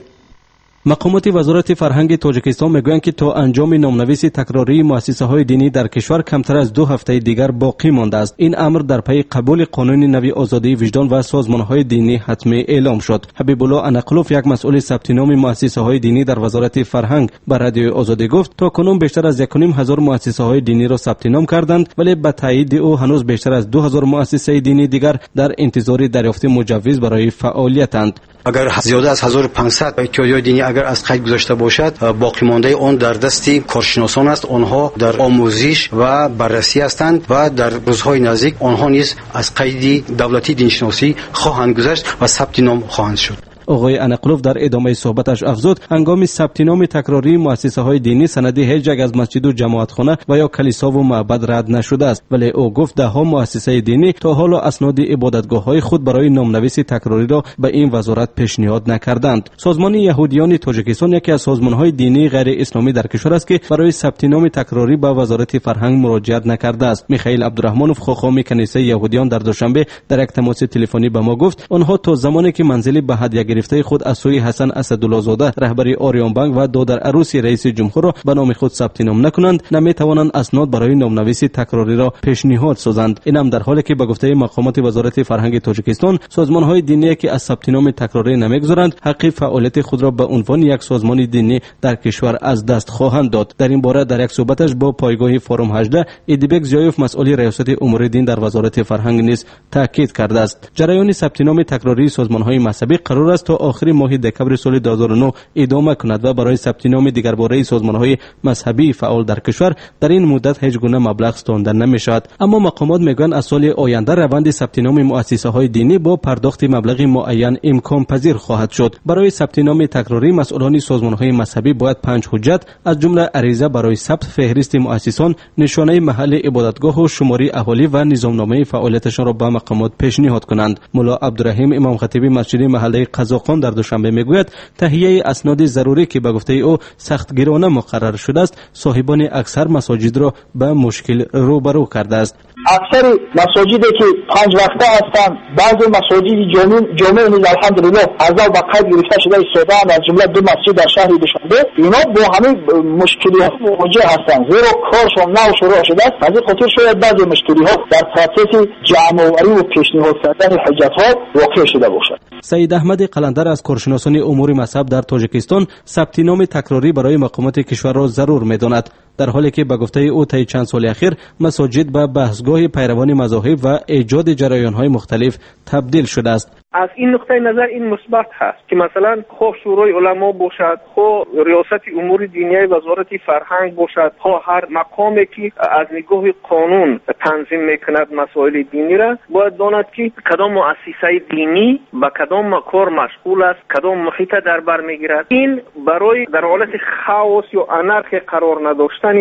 مقامات وزارت فرهنگ تاجیکستان میگویند که تا انجام نامنویس تکراری مؤسسه های دینی در کشور کمتر از دو هفته دیگر باقی مانده است. این امر در پی قبول قانون نوی آزادی وجدان و سازمان های دینی حتمی اعلام شد. حبیب الله انقلوف، یک مسئول ثبت نام مؤسسه های دینی در وزارت فرهنگ، به رادیو آزادی گفت تا کنون بیشتر از یک و نیم هزار مؤسسه های دینی را ثبت نام کردند، ولی به تایید او هنوز بیشتر از دو هزار مؤسسه دینی دیگر در انتظار دریافت مجوز برای فعالیتند. اگر زیاده از هزار و پانصد اتحادیه دینی اگر از قید گذشته باشد، باقی مانده آن در دستی کارشناسان است. آنها در آموزش و بررسی هستند و در روزهای نزدیک آنها نیز از قید دولتی دینشناسی خواهند گذشت و ثبت نام خواهند شد. آقای انقلوف در ادامه صحبتش افزود هنگام ثبت نام تکراری مؤسسه های دینی سند هیچ یک از مسجد و جماعتخانه و یا کلیسا و معبد رد نشده است، ولی او گفت ده ها مؤسسه دینی تا حالا اسناد عبادتگاه های خود برای نامنویس تکراری را به این وزارت پیشنهاد نکردند. سازمان یهودیان تاجیکستان یکی از سازمان های دینی غیر اسلامی در کشور است که برای ثبت نام تکراری به وزارت فرهنگ مراجعت نکرده است. میخائیل عبدالرحمنوف، خاخام کنیسه یهودیان، در دوشنبه در یک تماس تلفنی به ما گفت آنها تا زمانی که منزل به هدیه گرفته خود از سوی حسن اسدالله زاده رهبری آریان بانک و دادر عروسی رئیس جمهور را به نام خود ثبت نام نکنند نمیتوانند اسناد برای نامنویس تکراری را پیشنهاد سازند. این هم در حالی که به گفته مقامات وزارت فرهنگ تاجیکستان سازمان های دینی که از ثبت نام تکراری نمیگذارند حق فعالیت خود را به عنوان یک سازمان دینی در کشور از دست خواهند داد. در این باره در یک صحبتش با پایگاه فورم هجده ایدیبک زیایف، مسئول ریاست امور دین در وزارت فرهنگ نیز تاکید کرده است. جریان ثبت نام تکراری سازمان های مذهبی قرار است تا آخر ماه دکبر سال دو هزار و نه ادامه کند و برای ثبت نام دیگرباره سازمان های مذهبی فعال در کشور در این مدت هیچ گونه مبلغ ستانده نمیشود. اما مقامات میگویند از سال آینده روند ثبت نام مؤسسه های دینی با پرداخت مبلغ معین امکان پذیر خواهد شد. برای ثبت نام تکراری مسئولان سازمان های مذهبی باید پنج حجت از جمله عریضه برای ثبت فهرست مؤسسان، نشانه محل عبادتگاه و شماری اهالی و نظامنامه فعالیتشان را به مقامات پیشنهاد کنند. مولا عبدالرحیم امام خطیبی مسجد محله قزاقان در دوشنبه میگوید تهیه اسناد ضروری که به گفته او سخت گرانه مقرر شده است صاحبان اکثر مساجد را به مشکل روبرو کرده است. اکثر مساجدی که پنج وقته هستند، بعضی مساجد جامع جامع نیز الحمدلله از اول به قید گرفته شده ایستادند، از جمله دو مسجد در شهر دوشنبه. اینا با همین مشکلات مواجه هستند زیرا کارشان نو شروع شده است. از این خاطر شاید بعضی مشکلات در پروسس جمع‌آوری و پیشنهاد کردن حجت‌ها واقع شده باشد. سید احمد قلندر از کارشناسان امور مذهب در تاجیکستان ثبت نام تکراری برای مقامات کشور را ضرور می‌داند، در حالی که به گفته او طی چند سال اخیر مساجد به بحثگاه پیروان مذاهب و ایجاد جریان‌های مختلف تبدیل شده است. از این نقطه نظر این مثبت هست که مثلا خو شورای علما باشد، خو ریاست امور دینی وزارت فرهنگ باشد، خو هر مقامی که از نگاه قانون تنظیم میکند مسائل دینی را باید داند که کدام مؤسسه دینی با کدام کار مشغول است، کدام محیط در بر میگیرد. این برای در حالت خاوس یا انارکی قرار نداشتن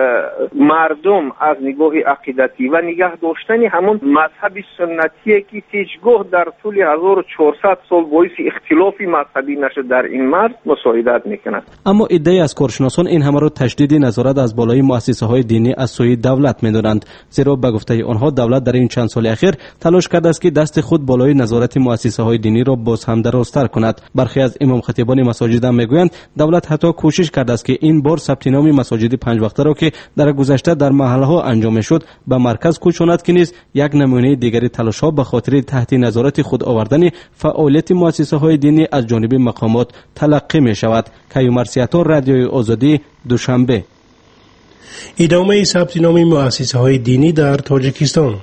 مردم از نگاه عقیدتی و نگاه داشتن همون مذهب سنتی که هیچگاه در طول هزار و چهارصد سال باعث اختلافی مذهبی نشد در این مرز مساعدت میکند. اما عده‌ای از کارشناسان این همه را تشدید نظارت از بالای مؤسسه های دینی از سوی دولت میدانند، زیرا به گفته آنها دولت در این چند سال اخیر تلاش کرده است که دست خود بالای نظارت مؤسسه های دینی را باز هم درازتر کند. برخی از امام خطیبان مساجد هم میگویند دولت حتی کوشش کرده است که این بار ثبت نام مساجد پنج وقته را که در گذشته در محله ها انجام شد به مرکز کوچاند که نیز یک نمونه دیگری تلاش ها به خاطر تحت نظارت خود آوردن فعالیت مؤسسه های دینی از جانب مقامات تلقی می شود. کیومر سیاتا، رادیوی آزادی، دوشنبه. ادامه ثبت نام مؤسسه های دینی در تاجیکستان.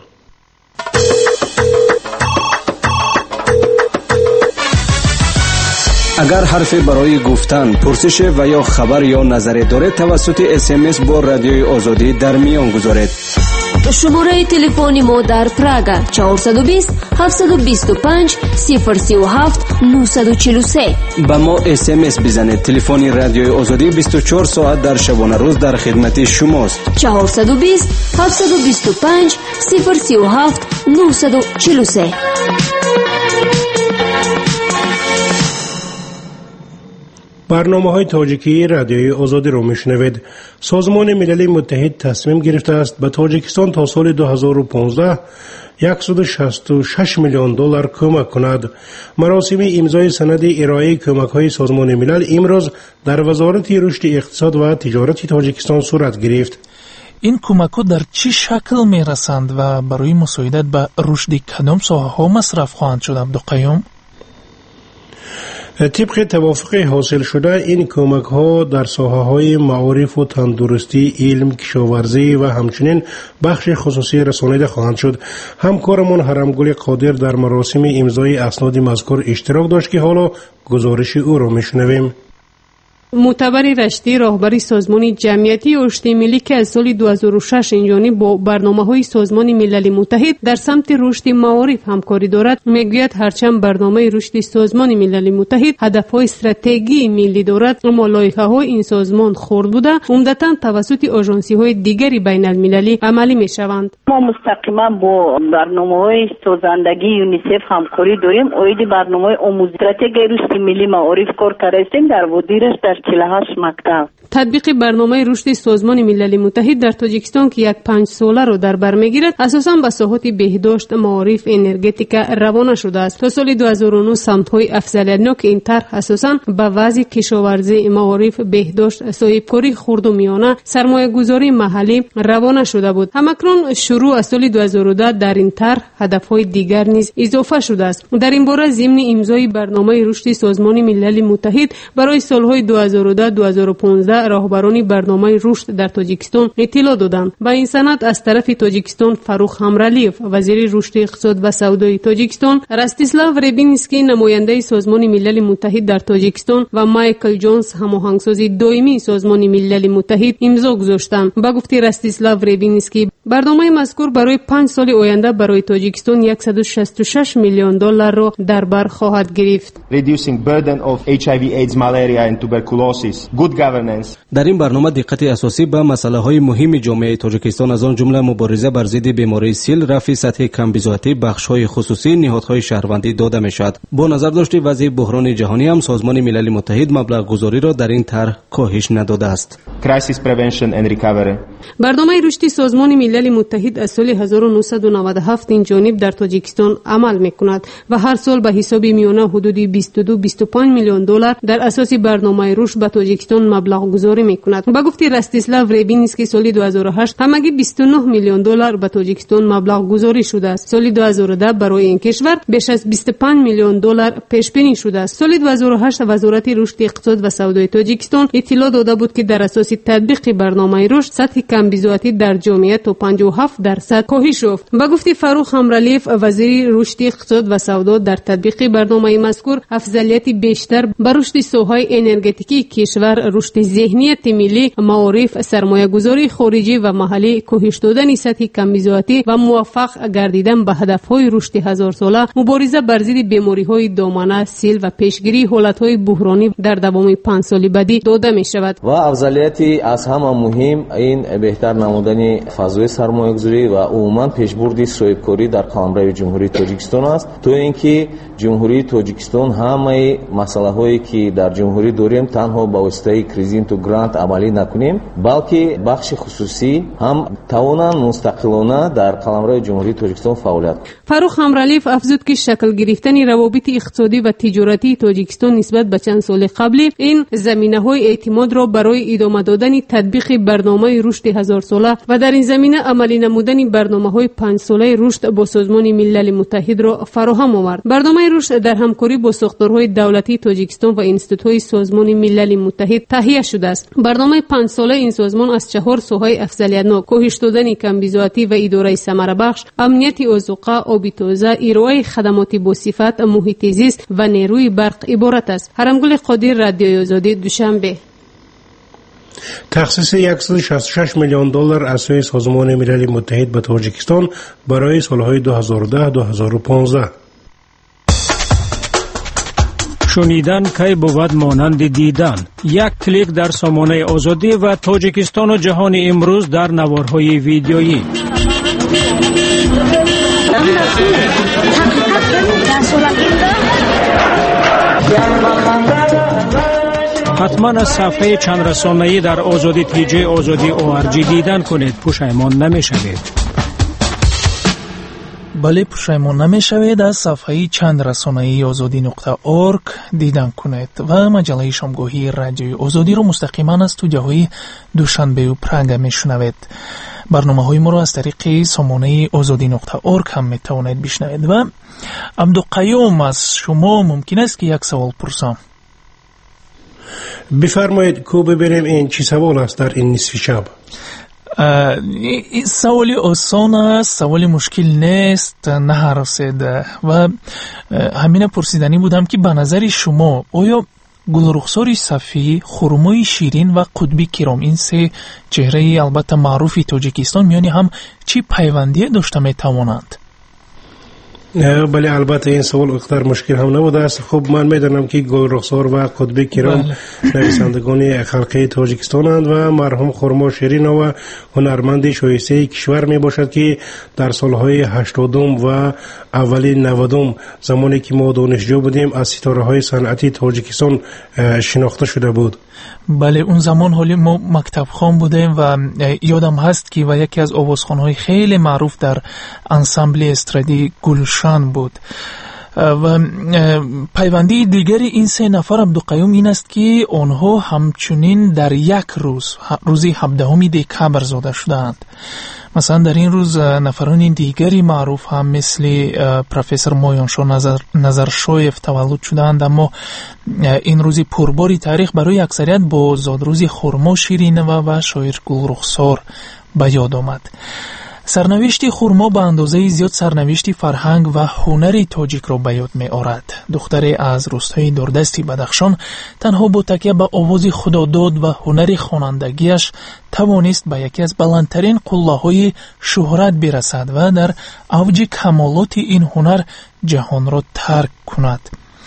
اگر حرفی برای گفتن، پرسش و یا خبر یا نظری دارید توسط اس ام اس با رادیوی آزادی در میان گذارید. شماره تلفن ما در پراگ چهارصد و بیست هفتصد و بیست و پنج صفر سه و هفت نهصد و چهل و سه. با ما اس ام اس بزنید. تلفن رادیوی آزادی بیست و چهار ساعت در شبانه روز در خدمت شماست. چهارصد و بیست هفتصد و بیست و پنج صفر سه و هفت نهصد و چهل و سه. برنامه های تاجیکی رادیوی آزادی را میشنوید. سازمان ملل متحد تصمیم گرفته است به تاجیکستان تا سال دو هزار و پانزده صد و شصت و شش میلیون دلار کمک کند. مراسم امضای سند ارائه کمک های سازمان ملل امروز در وزارت رشد اقتصاد و تجارت تاجیکستان صورت گرفت. این کمک‌ها در چه شکل میرسند و برای مساعدت به رشد کدام ساحه‌ها مصرف خواهند شد؟ عبدالقیوم، طبق توافق حاصل شده این کمک ها در ساحه های معارف و تندرستی، علم، کشاورزی و همچنین بخش خصوصی رسانیده خواهند شد. همکارمون حرمگل قادر در مراسم امضای اسناد مذکور اشتراک داشت که حالا گزارش او را میشنویم. معتبر رشدی راهبر سازمان جمعیتی رشد ملی که از سال دو هزار و شش اینجانی با برنامه‌های سازمان ملل متحد در سمت رشد معارف همکاری دارد، میگوید هرچند برنامه رشد سازمان ملل متحد هدف‌های استراتژی ملی دارد، اما لایحه‌های این سازمان خرد بوده عمدتاً توسط آژانسی‌های دیگری بین‌المللی عملی می‌شوند. ما مستقیما با برنامه‌های سازندگی یونیسف همکاری داریم. اوید برنامه آموزش استراتژی رشد ملی معارف کار کردیم در ودیرش در چهل و هشت مکتب. تطبیق برنامه رشد سازمان ملل متحد در تاجیکستان که یک پنج ساله را در بر میگیرد اساساً به ساحات بهداشت، معارف، انرژتیک روانه شده است. تا سال دو هزار و نه سمت‌های افضلیت‌ناک این طرح اساساً به وضع کشاورزی، معارف، بهداشت، صاحبکاری خرد و میانه، سرمایه‌گذاری محلی روانه شده بود. همکنون شروع از سال دو هزار و ده در این طرح هدف‌های دیگر نیز اضافه شده است. در این باره ضمن امضای برنامه رشد سازمان ملل متحد برای سال‌های دو هزار و ده تا دو هزار و پانزده راهبران برنامه رشد در تاجیکستان اطلاع دادند. با این سند از طرف تاجیکستان فروخ همرالیف وزیر رشد اقتصاد و سودای تاجیکستان، رستیسلاو ریبینسکی نماینده سازمان ملل متحد در تاجیکستان و مایکل جونز هماهنگساز دائمی سازمان ملل متحد امضا گذاشتند. با گفته رستیسلاو ریبینسکی برنامه مذکور برای پنج سال آینده برای تاجیکستان صد و شصت و شش میلیون دلار را در بر خواهد گرفت. Reducing burden of اچ آی وی AIDS malaria and tuberculosis, good governance. در این برنامه دقت اساسی به مسائل مهم جامعه تاجیکستان از آن جمله مبارزه بر ضد بیماری سیل، رفع سطح کمبزاتی، بخش‌های خصوصی، نهادهای شهروندی داده می‌شود. با نظر داشت وضع بحران جهانی هم سازمان ملل متحد مبلغ گذاری را در این طرح کاهش نداده است. Crisis prevention and recovery. برنامه رشد سازمان ملل متحد از سال هزار و نهصد و نود و هفت این جانب در تاجیکستان عمل می‌کند و هر سال به حساب میانه حدود بیست و دو تا بیست و پنج میلیون دلار در اساس برنامه رشد به تاجیکستان مبلغ گذاری می‌کند. با گفته رستیسلاو ریبینسکی سال دو هزار و هشت همگی بیست و نه میلیون دلار به تاجیکستان مبلغ گذاری شده است. سال دو هزار و ده برای این کشور بیش از بیست و پنج میلیون دلار پیش بینی شده است. سال دو هزار و هشت وزارت رشد اقتصاد و سودای تاجیکستان اطلاع داده بود که در اساس تطبیق برنامه رشد سطح کمبزاتی در جامعه تا پنجاه و هفت درصد کاهش یافت. با گفته فروخ همرالیف وزیر رشد اقتصاد و سودا در تطبیق برنامه مذکور افضلیت بیشتر بر رشد ساحه انرژتیکی کشور، رشد ذهنیت ملی، معارف، سرمایه‌گذاری خارجی و محلی، کاهش دادن سطح کمبزاتی و موفق گردیدن به هدف‌های رشد هزار ساله، مبارزه بر ضد بیماری‌های دامنه، سیل و پیشگیری حالت‌های بحرانی در دوام پنج سال بعدی داده می‌شود. و افضلیتی از همه مهم این بهتر نمودن فضای سرمایه‌گذاری و عموما پیشبرد صاحبکاری در قلمرو جمهوری تاجیکستان است، تو اینکه جمهوری تاجیکستان همه مسائلی که در جمهوری داریم تنها با واسطه کریزین تو گرانت عملی نکنیم، بلکه بخش خصوصی هم توانند مستقلانه در قلمرو جمهوری تاجیکستان فعالیت. فروخ همرالیف افزود که شکل گرفتن روابط اقتصادی و تجارتی تاجیکستان نسبت به چند سال قبلی این زمینه‌های اعتماد را برای ادامه دادن تطبیق برنامه رشد هزار ساله و در این زمینه عملی نمودن برنامه‌های پنج ساله رشد با سازمان ملل متحد را فراهم آورد. برنامه رشد در همکاری با ساختارهای دولتی تاجیکستان و انستیتوهای سازمان ملل متحد تهیه شده است. برنامه پنج ساله این سازمان از چهار ساحه افضلیت‌ناک، کاهش دادن کمبزاتی و اداره ثمره بخش، امنیت آذوقه، آب تازه، ارائه خدمات با صفت، محیط زیست و نیروی برق عبارت است. حرمگل قادر، رادیوی آزادی، دوشنبه. تخصیص صد و شصت و شش میلیون دلار از سوی سازمان ملل متحد به تاجیکستان برای سالهای دو هزار و ده تا دو هزار و پانزده. شنیدن کی بود مانند دیدن. یک کلیک در سامانه آزادی و تاجیکستان و جهان امروز در نوارهای ویدیویی. حتما از صفحه چند رسانه‌ای در آزادی تی جی آزادی او آر جی دیدن کنید، پشیمان نمی‌شوید. بله، پشیمان نمی‌شوید. از صفحه چند رسانه‌ای آزادی نقطه اورگ دیدن کنید و مجله شامگاهی رادیوی آزادی رو مستقیما از استودیوهای دوشنبه و پراگ میشنوید. برنامه‌های ما رو از طریق سامانه آزادی نقطه اورگ هم میتوانید بشنوید. و عبدالقیوم، از شما ممکن است که یک سوال پرسم؟ بفرمایید کو ببینیم این چی سوال است در این نصف شب. سوالی آسان است، سوالی مشکل نیست، نه هراسید و همین پرسیدنی بودم که به نظر شما آیا گلرخسار صفی، خرمای شیرین و قطبی کرام، این سه چهره البته معروفی تاجیکستان، میانی هم چی پیوندی داشته میتوانند؟ بله، البته این سوال اقدر مشکل هم نبوده است. خب من میدانم که گل رخسار و قطبی کرام نویسندگان خلقی تاجیکستانند و مرحوم خرما شیرین و هنرمند شایسته کشور می باشد که در سالهای هشتادم و اول نودم زمانی که ما دانشجو بودیم از ستاره های صنعتی تاجیکستان شناخته شده بود. بله، اون زمان حالی ما مکتب خان بودیم و یادم هست که و یکی از آوازخوان‌های خیلی معروف در انسامبل استرادی گلشن بود. و پیوندی دیگری این سه نفر عبدالقیوم این است که آنها همچنین در یک روز، روزی هفدهم دکبر زاده شدند. مثلا در این روز نفران دیگری معروف هم مثل پروفسور مایانشاه نظر نظرشویف تولد شدند، اما این روزی پرباری تاریخ برای اکثریت با زادروزی خرما شیرین و و شاعر گلرخسار به یاد آمد. سرنوشت خرما به اندازه زیاد سرنوشت فرهنگ و هنر تاجیک را به یاد می آورد. دختری از روستای دوردستی بدخشان تنها با تکیه به آواز خداداد و هنر خوانندگیش توانست به یکی از بلندترین قله‌های شهرت برسد و در اوج کمالات این هنر جهان را ترک کند.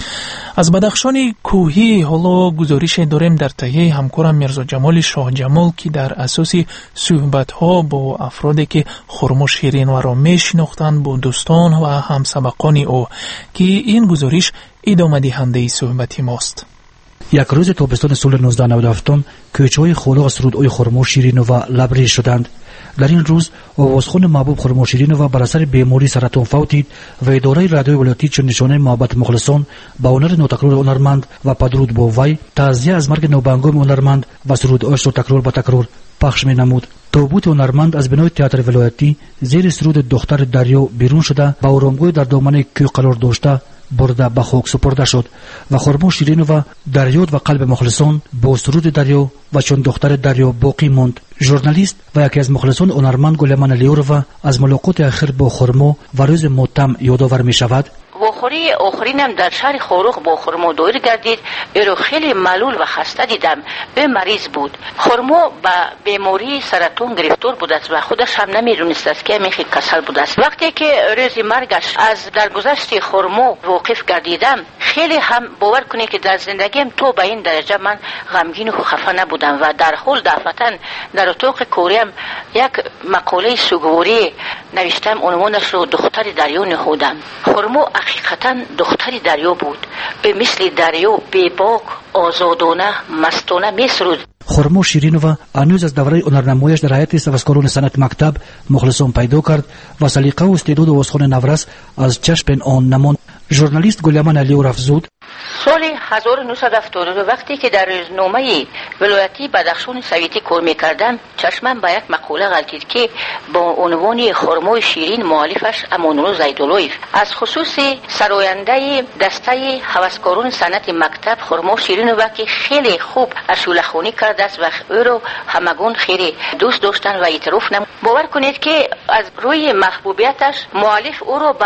از بدخشان کوهی حالا گزارش داریم در تهیه همکارم میرزا جمال شاه جمال که در اساس صحبت‌ها با افرادی که خرما شیرین و را میشناختند، با دوستان و همسبقان او، که این گزارش ادامه دهنده صحبت ماست. یک روز تابستان سال نوزده نود و هفت کوچه‌های خلق از رودهای خرما شیرین و لبریز شدند. در این روز آوازخوان محبوب خرما شیرین و بر اثر بیماری سرطان فوتید و اداره رادیوی ولایتی چون نشانه محبت مخلصان با هنر نوتکرار هنرمند و پدرود با وی تعزیه از مرگ نوبنگام هنرمند و سرودهاش را تکرار به تکرار پخش می نمود. تابوت هنرمند از بنای تئاتر ولایتی زیر سرود دختر دریا بیرون شده و آرامگاه در دامنه کوه قرار داشته برده به خاک سپرده شد و خرما شیرین و در یاد و قلب مخلصان با سرود دریا و چون دختر دریا باقی ماند. ژورنالیست و یکی از مخلصان هنرمند گلمان علیورова از ملاقات اخیر با خرما و روز ماتم یادآور می شود. بخوری آخرینم در شهر خاروق با خرما دایر گردید. او را خیلی معلول و خسته دیدم، به مریض بود. خرما به بیماری سرطان گرفتار بود است و خودش هم نمیدونست است که میخی کسل بود است. وقتی که روز مرگش از درگذشت خرما واقف گردیدم، خیلی هم باور کنید که در زندگیم تو به این درجه من غمگین و خفه نبودم و در حال دفعتاً در اتاق کوریم یک مقاله سوگواری نوشتم، عنوانش رو دختر دریا نهادم. خرما حقیقتا دختری دریا بود، به مثل دریا بی‌باک، آزادانه، مستانه میسرود. خرما شیرین و هنوز از دوره هنرنمایش در هیئت سپاسکاران صنعت مکتب مخلصان پیدا کرد و سلیقه و استعداد آوازخوان نورس از چشم آن نماند. ژورنالیست گلیمان علیور افزود: سال هزار و نهصد و هفتاد و دو وقتی که در روزنامه ولایتی بدخشان سویتی کار میکردم، چشمم به یک مقاله غلطید که با عنوان خرمای شیرین مؤلفش امان‌الله زیدالله‌ایف از خصوص سراینده دسته هوسکاران صنعت مکتب خرما شیرین و که خیلی خوب اشوله‌خوانی کرده است و او رو همگان خیلی دوست داشتن و اعتراف نمود. باور کنید که از روی محبوبیتش مؤلف او رو به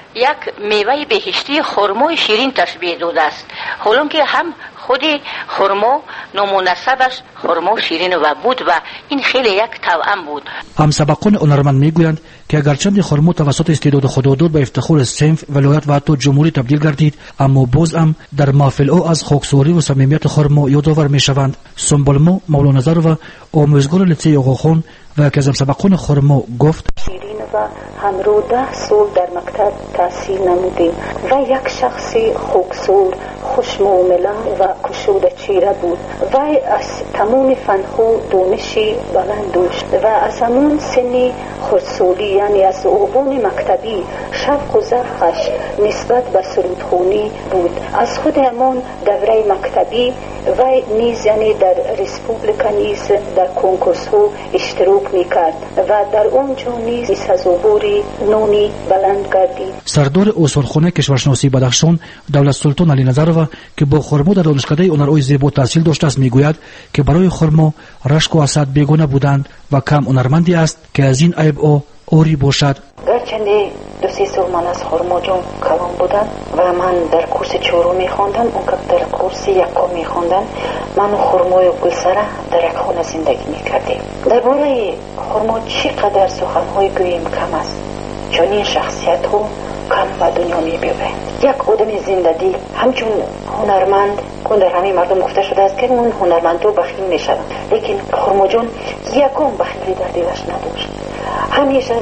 یک میوه بهشتی خرمای شیرین تشبیه داده است، حالان که هم خود خرما نامناسبش خرما شیرین و بود و این خیلی یک توأم بود. همسبقان هنرمند میگویند که اگرچند خرما توسط استعداد خودآدور به افتخار صنف، ولایت و حتی جمهوری تبدیل گردید، اما باز هم در محفل او از خاکسواری و صمیمیت خرما یادآور میشوند. سنبالما مولانا و آموزگار لیسه آقاخان و که از همسبقان خرما گفت: شیرین و همرو ده سال در مکتب تحصیل نمودیم و یک شخصی خوکسور، خوشمعامله و کشوده چهره بود و از تمام فنخو دانشی بلند داشت و از همون سنی خردسالی، یعنی از اوبان مکتبی، شوق و ذوقش نسبت به سرودخوانی بود. از خود همان دوره مکتبی و نیز یعنی در ریسپوبلیکا نیز در کنکورس ها اشتراک میکرد و در اونجا نیز سزاواری نونی بلند گردید. سردار استانخانه کشورشناسی بدخشان دولت سلطان علی نظرова که با خرما در دانشکده هنرهای زیبا تحصیل داشته است میگوید که برای خرما رشک و حسد بیگانه بودند و کم هنرمندی است که از این عیب او اوری باشد. گرچنده دو سی سال من از خرما جان کلام بودم و من در کورس چهارم میخواندم، اون که در کورس یکم میخواندم. من و خرمای گلسره در یک خانه زندگی میکردیم. درباره خرما چقدر سخنهای گوییم کم است، چون این شخصیت ها کم به دنیا میبیوند. یک آدم زندگی همچون هنرمند که در همه مردم گفته شده است که اون هنرمندو بخیل میشوند، لیکن خرما جان یکم بخیلی در دلش نداشت، همیشه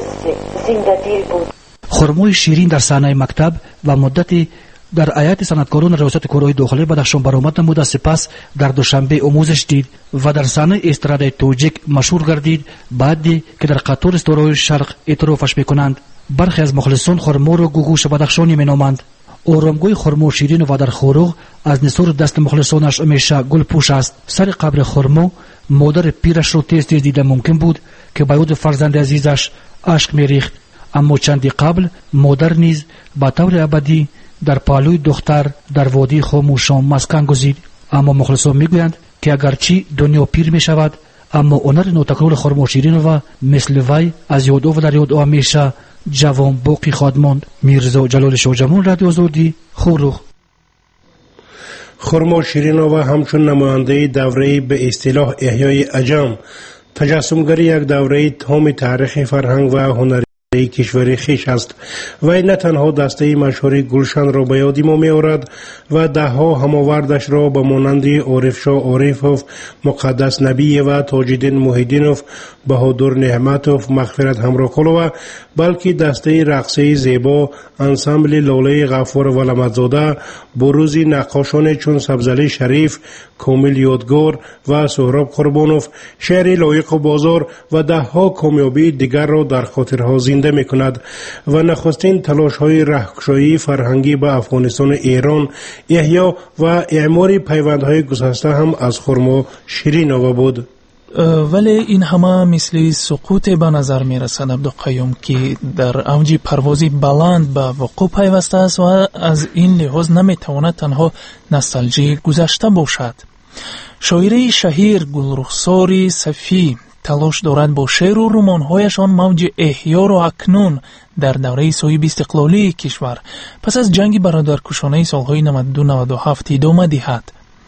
زندگی بود. خرمای شیرین در صحنه مکتب و مدتی در ایالت صنعتکاران ریاست کارهای داخلی بدخشان برآمد نمود، سپس در دوشنبه آموزش دید و در صحنه استرادای توجیک مشهور گردید، بعدی که در قطار استورای شرق اعترافش میکنند. برخی از مخلصان خرما را گوگوش بدخشانی مینامند. آرامگاه خرما شیرین و در خوروغ از نثار دست مخلصانش همیشه گل پوش است. سر قبر خرما مادر پیرش رو تیز تیز دیده ممکن بود که به یاد فرزند عزیزش اشک میریخت، اما چندی قبل مادر نیز به طور ابدی در پالوی دختر در وادی خاموشان مسکن گزید. اما مخلصان میگویند که اگرچه دنیا پیر می شود، اما هنر نوتکرار خرما شیرین و مثل وی از یاد و در یاد همیشه جوان باقی خواهد ماند. میرزا جلال شاهجمال، رادیو آزادی، خوروغ. خرما شیرین و همچون نماینده دوره به اصطلاح احیای عجم، تجسمگری یک دوره تام تاریخ فرهنگ و هنری کشور خیش است. وی نه تنها دسته مشهوری گلشن را به یاد ما می آورد و ده ها هماوردش را به مانند عارف شاه عارفوف، مقدس نبی و تاج‌الدین محی‌الدینوف، بهادر نعمتوف، مغفرت همراکلو، بلکه دسته رقصی زیبا انسامبل لاله غفار ولمتزاده، بروز نقاشان چون سبزعلی شریف، کامل یادگار و سهراب قربانوف، شعر لایق و بازار و ده ها کامیابی دیگر را در خاطرها زنده می کند و نخستین تلاش های رهکشایی فرهنگی به افغانستان ایران، احیا و اعمار پیوندهای گسسته هم از خرما شیرین آوا بود. ولی این همه مثل سقوط به نظر می رسد عبدالقیوم که در اوج پروازی بلند به وقوع پیوسته است و از این لحاظ نمی تواند تنها نوستالژی گذشته باشد. شاعر شهیر گلرخسار صفی تلاش دارد با شعر و رمان‌هایشان موج احیا را اکنون در دوره صاحب استقلالی کشور پس از جنگ برادرکشانه سالهای نود و دو نود و هفت ادامه دهد.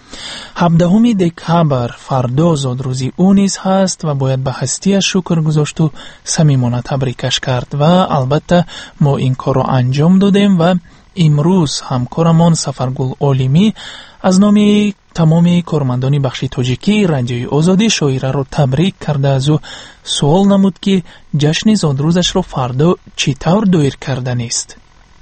هفدهم دکامبر فردا زادروزی او نیز هست و باید به هستیش شکر گذاشت و صمیمانه تبریکش کرد و البته ما این کار را انجام دادیم و امروز همکارمان سفرگل عالمی از نام تمام کارمندان بخش تاجیکی رادیوی آزادی شاعره را تبریک کرده از او سوال نمود که جشن زادروزش را فردا چطور دایر کردن است.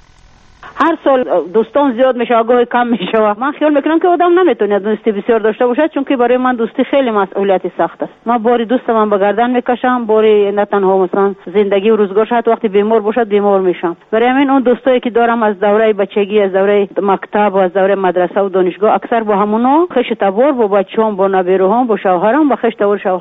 هر سال دوستان زیاد میشه، آگاه کم میشه. من خیال میکنم که آدم نمیتونه دوستی بسیار داشته باشه، چون که برای من دوستی خیلی مسئولیت سخت است. من باری دوست من به گردن میکشم، باری نه تنها مثلا زندگی و روزگار شد وقتی بیمار باشد بیمار میشم. برای همین اون دوستایی که دارم از دوره بچگی، از دوره مکتب و از دوره مدرسه و دانشگاه، اکثر با همونا خشت تبار با بچه‌ام، با نبیروهام، با شوهرام، با خشت تبار شوهرام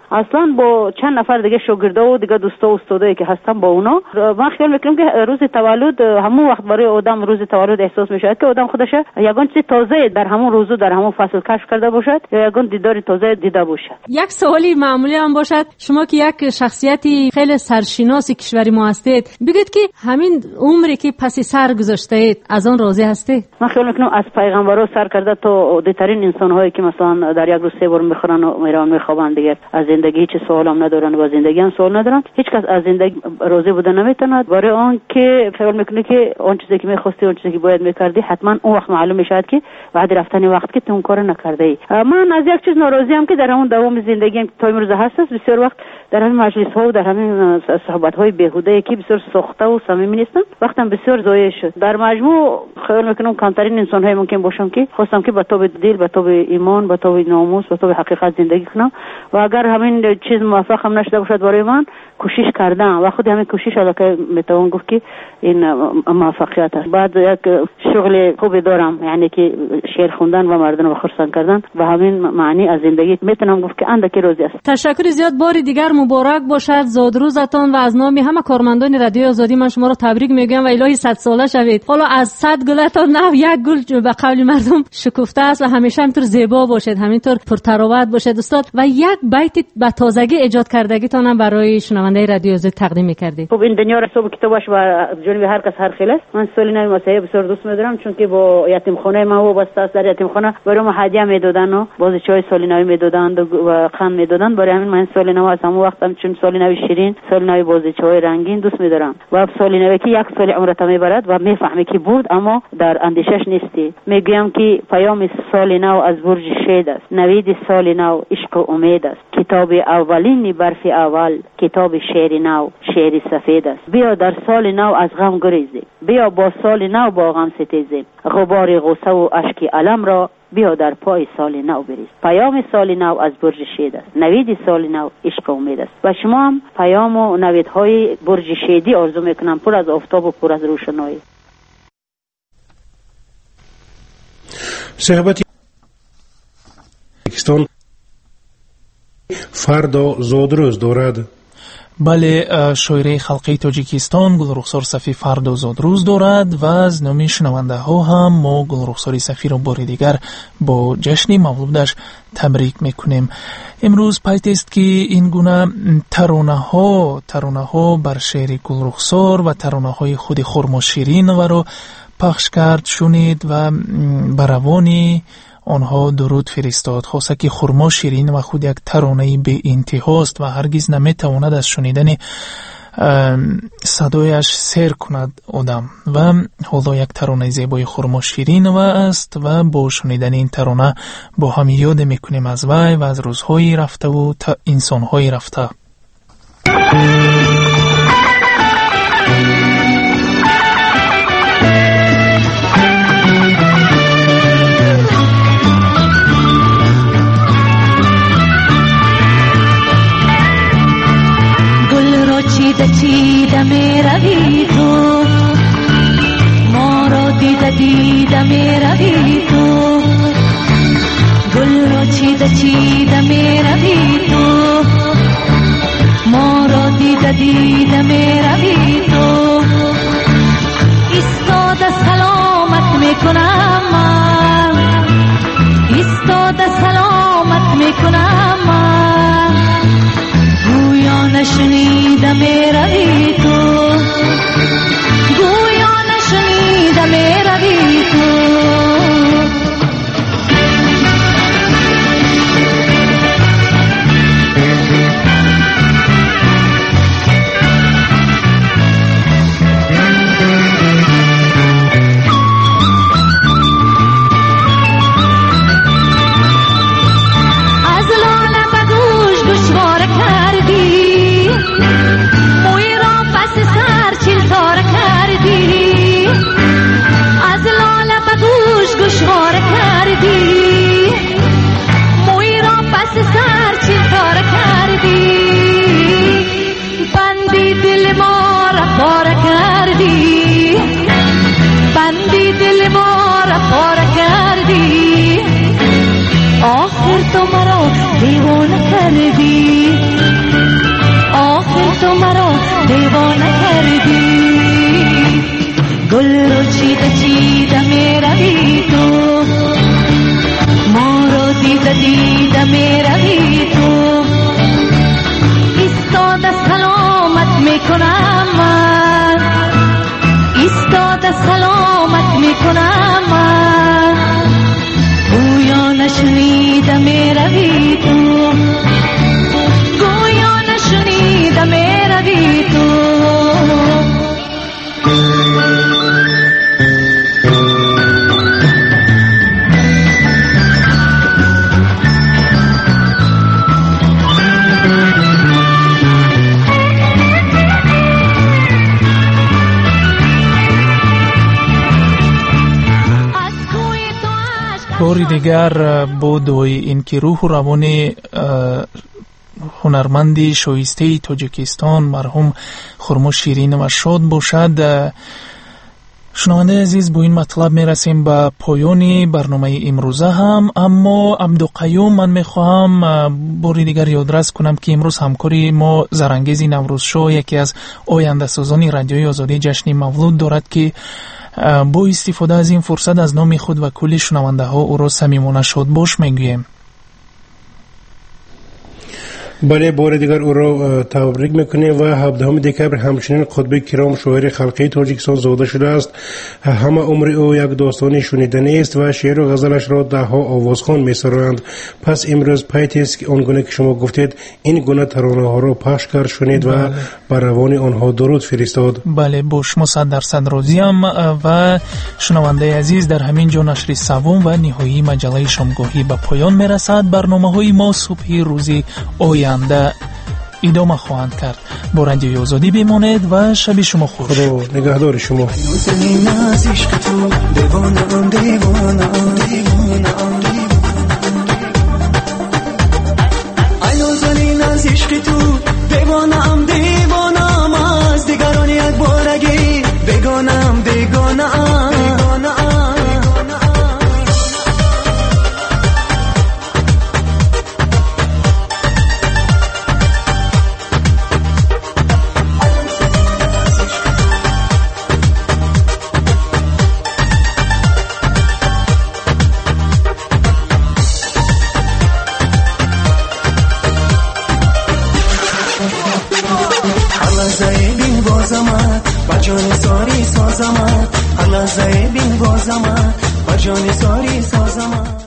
اصلا با چند نفر دیگه شاگردا و دیگه دوستا و استادایی که هستن با اونا من خیال میکنم که روز تولد همون وقت برای آدم روز تولد احساس میشه که آدم خودش یگان چیز تازه در همون روز در همون فصل کشف کرده باشد یا یگان دیدار تازه دیده باشد. یک سوالی معمولی هم باشد، شما که یک شخصیتی خیلی سرشناس کشور ما هستید، بگید که همین عمری که پس سر گذاشته اید از آن راضی هستید؟ من خیال میکنم از پیغمبرا سر کرده تا عادی‌ترین انسان هایی که مثلا در یک روز سه بار میخورن و میرن میخوابن دیگه از زندگی هیچ سوال هم ندارن و زندگی هم سوال ندارن، هیچ کس از زندگی راضی بودن نمیتوند. برای آن که خیال میکنه که آن چیزی که میخواستی اون چیزی که باید میکردی حتما اون وقت معلوم میشد که بعد رفتن وقت که تو اون کارو نکرده ای. من از یک چیز ناراضی ام که در همون دوام زندگیم تا امروز هست بسیار وقت در همین مجلس ها و در همین صحبت های بیهوده که بسیار ساخته و صمیمی نیستن وقتم بسیار ضایع شد. در مجموع خیال میکنم کمترین انسان های ممکن باشم که خواستم که به تاب دل، به تاب ایمان، به تاب ناموس، به تاب حقیقت زندگی کنم و اگر همین چیز موفق هم نشده باشد برای من کوشش کردم و خود همین کوشش البته میتوان گفت که این موفقیت است. بعد یک شغل خوبی دارم، یعنی که شعر خوندن و مردم رو خرسند کردن و همین معنی از زندگی میتونم گفت که اندکی روزی است. تشکر زیاد. بار دیگر مبارک باشد زادروزتان و از نام همه کارمندان رادیو آزادی من شما رو تبریک میگم و الهی صد ساله شوید. حالا از صد گلتان نه یک گل به قول مردم شکفته است و همیشه همینطور زیبا باشید، همینطور پرتراوت باشید استاد. و یک بیت به تازگی ایجاد کردگیتان هم برای شنونده رادیو آزادی تقدیم می‌کردید. خب این دنیا را صبح کتابش و جانب هر کس هر خیل است. من سالینه مسیحی بسیار دوست می‌دارم چون که با یتیم خانه ما وابسته است. در یتیم خانه برای ما هدیه میدادن و باز چای سالینه میدادن و قند میدادن. برای همین من سالینه از همون وقتم چون سالینه شیرین، سالینه باز چای رنگین دوست می‌دارم و سالینه که یک سال عمرت میبرد و میفهمی که بود اما در اندیشش نیستی. میگم که پیام سال نو از برج شید است، نوید سال نو عشق و امید است، کتاب اولین برف اول، کتاب شعر نو شعر سفید است. بیا در سال نو از غم گریزی، بیا با سال نو با غم ستیزی، غبار غصه و اشک علم را بیا در پای سال نو بریز. پیام سال نو از برج شید است، نوید سال نو عشق و امید است. و شما هم پیام و نویدهای برج شیدی آرزو میکنم، پر از آفتاب و پر از روشنایی. صحبتی پاکستان فردا زادروز دارد. بله، شاعره خلقی تاجیکستان گلرخسار صفی فردا زادروز دارد و از نام شنونده ها هم ما گلرخساری صفی را بار دیگر با جشن مولودش تبریک میکنیم. امروز پایت است که این گونه ترانه ها ترانه ها بر شعر گلرخسار و ترانه های خود خرما شیرین و را پخش کرد، شنید و بروانی آنها درود فرستاد. خاصه که خرما شیرین و خود یک ترانه به انتهاست و هرگز نمیتواند از شنیدن صدایش سیر کند آدم. و حالا یک ترانه زیبای خرما شیرین و است و با شنیدن این ترانه با هم یاد میکنیم از وی و از روزهای رفته و تا انسانهای رفته. چیده چیده می روی تو، ما را دیده دیده می روی تو، گل را چیده چیده می روی تو، ما را دیده دیده نشنیدم روی تو گویا نشنیدم روی تو باری دیگر بودوی این که روح و روان هنرمند شایسته تاجیکستان مرحوم خرما شیرین و شاد باشد. شنونده عزیز، با این مطلب میرسیم به پایان برنامه امروزه هم. اما عبدالقیوم، من میخواهم باری دیگر یادرس کنم که امروز همکاری ما زرانگیز نوروز شو، یکی از آینده سازان رادیوی آزادی جشن مولود دارد که با استفاده از این فرصت از نام خود و کل شنونده ها او را صمیمانه شاد باش میگویم. بله، بار دیگر او را تبریک میکنیم و هفدهم دکبر همچنین قطب کرام شاعر خلقی تاجیکستان زاده شده است. همه عمر او یک داستان شنیدنی است و شعر و غزلش را ده ها آوازخوان میسرایند. پس امروز پیت است که آنگونه که شما گفتید این گونه ترانه ها را پخش کرد، شنید و بر روان آنها درود فرستاد. بله، با شما صد درصد راضیم و شنونده عزیز، در همین جا نشر سوم و نهایی مجله شامگاهی به پایان میرسد. برنامه های ما صبح روزی آینده ادامه خواهند کرد. با رادیوی آزادی بمانید و شب شما خوش. خدا نگهدار شما. دیوانم دیوانم از دیگران یک بارگی بگانم بگانم بجان ساری سازم، الله زیبین بازم، بجان ساری سازم.